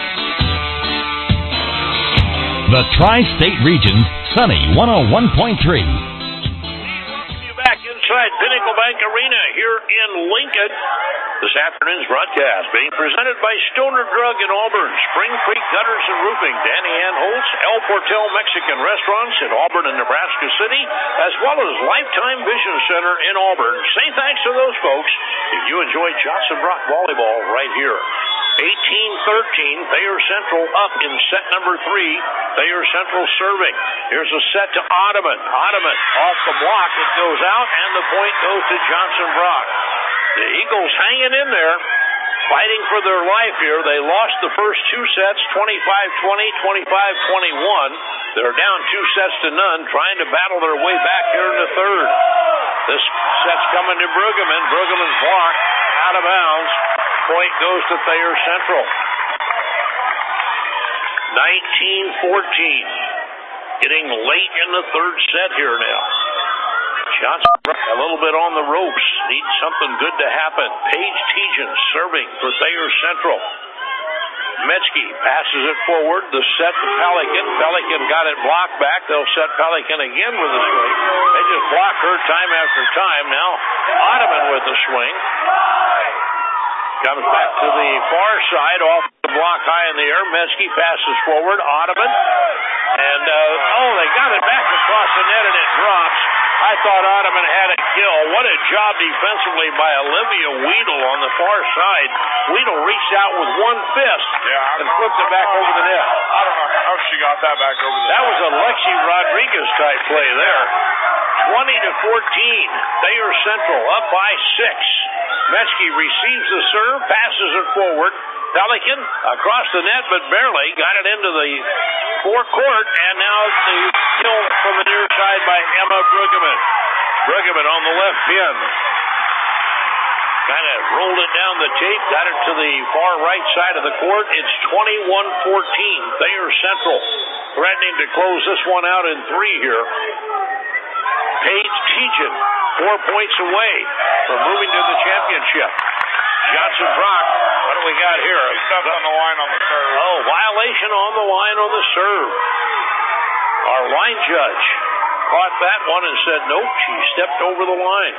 The Tri-State Region's Sunny one oh one point three. Inside Pinnacle Bank Arena here in Lincoln. This afternoon's broadcast being presented by Stoner Drug in Auburn, Spring Creek Gutters and Roofing, Danny Ann Holtz, El Portel Mexican Restaurants in Auburn and Nebraska City, as well as Lifetime Vision Center in Auburn. Say thanks to those folks if you enjoyed Johnson Brock volleyball right here. eighteen thirteen, Thayer Central up in set number three. Thayer Central serving. Here's a set to Ottoman. Ottoman off the block. It goes out, and the point goes to Johnson Brock. The Eagles hanging in there, fighting for their life here. They lost the first two sets, twenty-five twenty, twenty-five twenty-one. They're down two sets to none, trying to battle their way back here in the third. This set's coming to Brueggemann. Brueggemann's block out of bounds. Point goes to Thayer Central. nineteen fourteen. Getting late in the third set here now. Johnson a little bit on the ropes. Needs something good to happen. Paige Tejan serving for Thayer Central. Metzke passes it forward. The set to Pelican. Pelican got it blocked back. They'll set Pelican again with a swing. They just block her time after time. Now Ottoman with the swing. Comes back to the far side, off the block high in the air. Metzke passes forward. Ottoman. And, uh, oh, they got it back across the net, and it drops. I thought Ottoman had a kill. What a job defensively by Olivia Weedle on the far side. Weedle reached out with one fist yeah, and flipped it back over the net. I don't know how she got that back over the net. That was a Lexi Rodriguez-type play there. twenty to fourteen. Thayer Central up by six. Metzke receives the serve, passes it forward. Pelican across the net, but barely got it into the forecourt, and now the kill from the near side by Emma Brueggemann. Brueggemann on the left pin. Kind of rolled it down the tape, got it to the far right side of the court. It's twenty-one fourteen. Thayer Central threatening to close this one out in three here. Paige Tejan, four points away from moving to the championship. Johnson Brock, what do we got here? Stuff on the line on the serve. Oh, violation on the line on the serve. Our line judge caught that one and said, nope, she stepped over the line.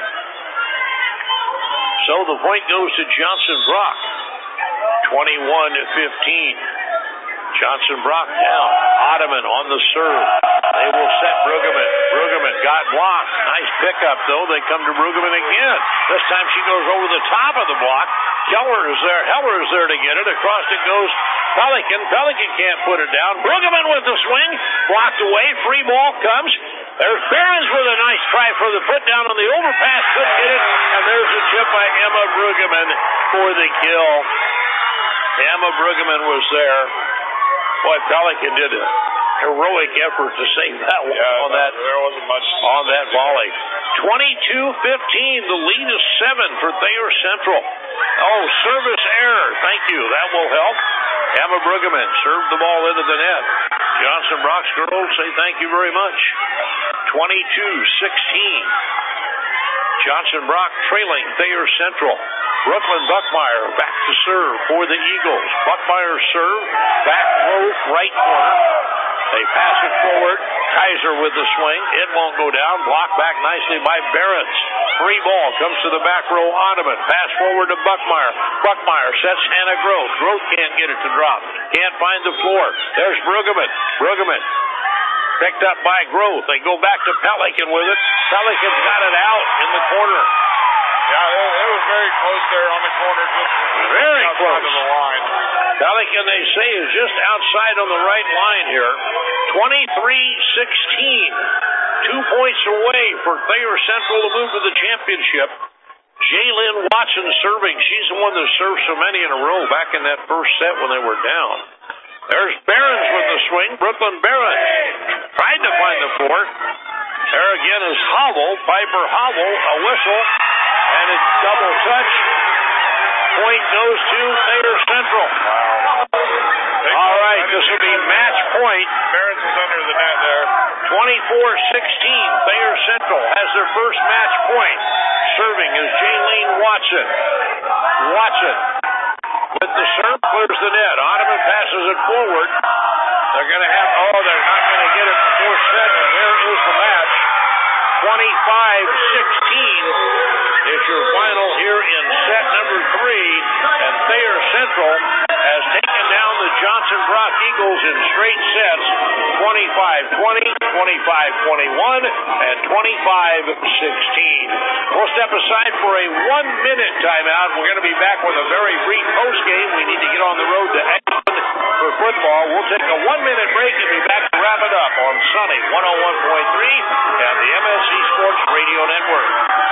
So the point goes to Johnson Brock, twenty-one to fifteen. Johnson Brock down. Ottoman on the serve. They will set Brueggemann. Brueggemann got blocked. Nice pickup, though. They come to Brueggemann again. This time she goes over the top of the block. Heller is there. Heller is there to get it. Across it goes Pelican. Pelican can't put it down. Brueggemann with the swing. Blocked away. Free ball comes. There's Behrens with a nice try for the put down on the overpass. Couldn't get it. And there's a chip by Emma Brueggemann for the kill. Emma Brueggemann was there. Boy, Pelican did a heroic effort to save that one yeah, on that, there wasn't much on that volley. twenty-two fifteen. The lead is seven for Thayer Central. Oh, service error. Thank you. That will help. Emma Brueggemann served the ball into the net. Johnson Brock's girls say thank you very much. twenty-two sixteen. Johnson Brock trailing Thayer Central. Brooklyn Buckmeyer back to serve for the Eagles. Buckmeyer serve, back row, right corner. They pass it forward. Kaiser with the swing. It won't go down. Blocked back nicely by Behrens. Free ball comes to the back row. Ottoman. Pass forward to Buckmeyer. Buckmeyer sets Hannah Groth. Groth can't get it to drop. Can't find the floor. There's Brueggemann. Brueggemann picked up by Groth. They go back to Pelican with it. Pelican's got it out in the corner. Yeah, it, it was very close there on the corner. Just very close to the line. Pelican, they say, is just outside on the right line here. twenty-three sixteen. Two points away for Thayer Central to move to the championship. Jaylyn Watson serving. She's the one that served so many in a row back in that first set when they were down. There's Behrens with the swing. Brooklyn Behrens tried to find the floor. There again is Hobble. Piper Hobble. A whistle. And it's double touch. Point goes to Thayer Central. Wow. All right, this will be match point. Behrens is under the net there. twenty-four sixteen. Thayer Central has their first match point. Serving is Jaylene Watson. Watson with the serve clears the net. Ottoman passes it forward. They're going to have, oh, they're not going to get it before set, and there is the match. twenty-five sixteen is your final here in set number three, and Thayer Central has taken down the Johnson Brock Eagles in straight sets, twenty-five twenty, twenty-five twenty-one, and twenty-five sixteen. We'll step aside for a one-minute timeout. We're going to be back with a very brief postgame. We need to get on the road to Exton for football. We'll take a one-minute break and be back to wrap it up on Sunny one oh one point three and the M L C Sports Radio Network.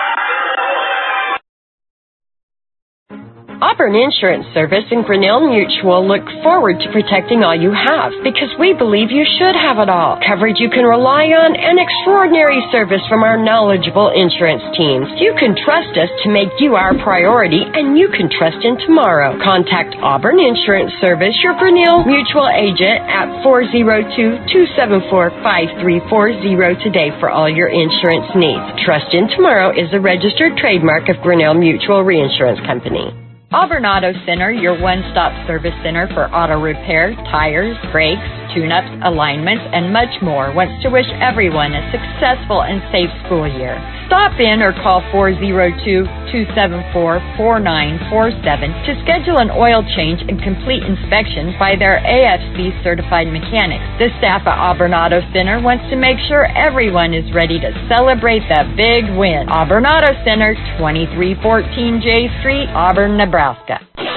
Auburn Insurance Service and Grinnell Mutual look forward to protecting all you have because we believe you should have it all. Coverage you can rely on and extraordinary service from our knowledgeable insurance teams. You can trust us to make you our priority and you can trust in tomorrow. Contact Auburn Insurance Service, your Grinnell Mutual agent at four oh two, two seven four, five three four oh today for all your insurance needs. Trust in Tomorrow is a registered trademark of Grinnell Mutual Reinsurance Company. Auburn Auto Center, your one-stop service center for auto repair, tires, brakes, tune-ups, alignments, and much more, wants to wish everyone a successful and safe school year. Stop in or call four oh two, two seven four, four nine four seven to schedule an oil change and complete inspection by their A F C certified mechanics. The staff at Auburn Auto Center wants to make sure everyone is ready to celebrate that big win. Auburn Auto Center, twenty-three fourteen J Street, Auburn, Nebraska.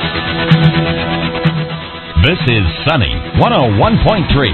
This is Sunny one oh one point three.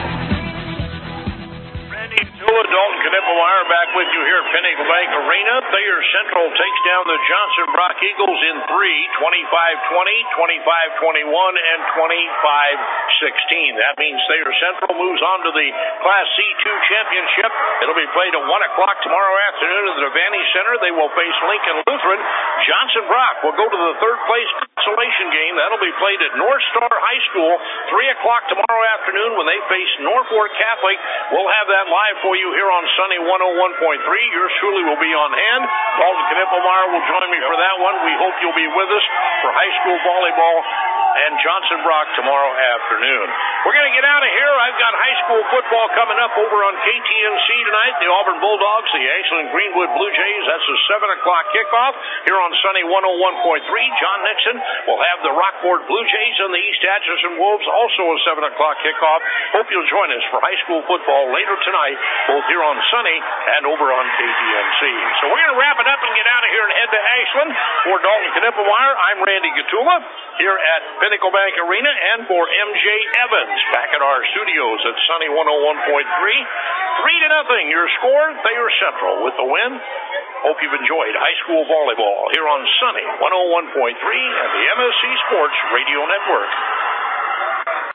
Dalton Knippelmeyer back with you here at Pinnacle Bank Arena. Thayer Central takes down the Johnson Brock Eagles in three, twenty-five twenty, twenty-five twenty-one, and twenty-five sixteen. That means Thayer Central moves on to the Class C two championship. It'll be played at one o'clock tomorrow afternoon at the Devaney Center. They will face Lincoln Lutheran. Johnson Brock will go to the third place consolation game. That'll be played at North Star High School, three o'clock tomorrow afternoon when they face Norfolk Catholic. We'll have that live for you here on Sunny one oh one point three. Yours truly will be on hand. Dalton Knippelmeyer will join me for that one. We hope you'll be with us for high school volleyball and Johnson Brock tomorrow afternoon. We're going to get out of here. I've got high school football coming up over on K T N C tonight. The Auburn Bulldogs, the Ashland Greenwood Blue Jays. That's a seven o'clock kickoff here on Sunny one oh one point three. John Nixon will have the Rockport Blue Jays and the East Atchison Wolves, also a seven o'clock kickoff. Hope you'll join us for high school football later tonight, both here on Sunny and over on K T N C. So we're going to wrap it up and get out of here and head to Ashland. For Dalton Knippelmeyer, I'm Randy Gatula here at Pinnacle Bank Arena, and for M J Evans back at our studios at Sunny one oh one point three. Three to nothing, your score, Thayer Central with the win. Hope you've enjoyed high school volleyball here on Sunny one oh one point three and the M S C Sports Radio Network.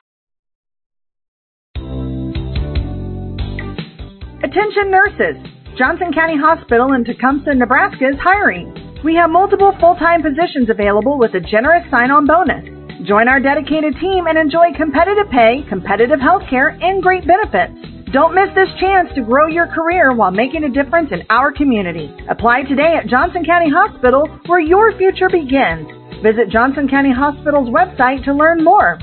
Attention nurses. Johnson County Hospital in Tecumseh, Nebraska is hiring. We have multiple full-time positions available with a generous sign-on bonus. Join our dedicated team and enjoy competitive pay, competitive health care, and great benefits. Don't miss this chance to grow your career while making a difference in our community. Apply today at Johnson County Hospital, where your future begins. Visit Johnson County Hospital's website to learn more.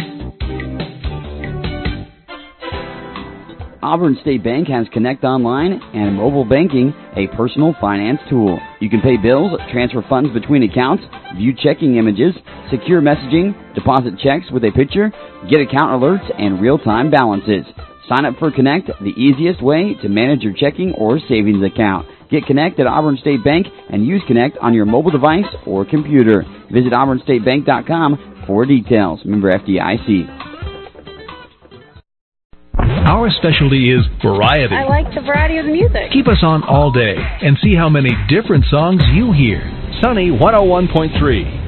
Auburn State Bank has Connect Online and mobile banking, a personal finance tool. You can pay bills, transfer funds between accounts, view checking images, secure messaging, deposit checks with a picture, get account alerts, and real-time balances. Sign up for Connect, the easiest way to manage your checking or savings account. Get Connect at Auburn State Bank and use Connect on your mobile device or computer. Visit auburn state bank dot com for details. Member F D I C. Our specialty is variety. I like the variety of the music. Keep us on all day and see how many different songs you hear. Sunny one oh one point three.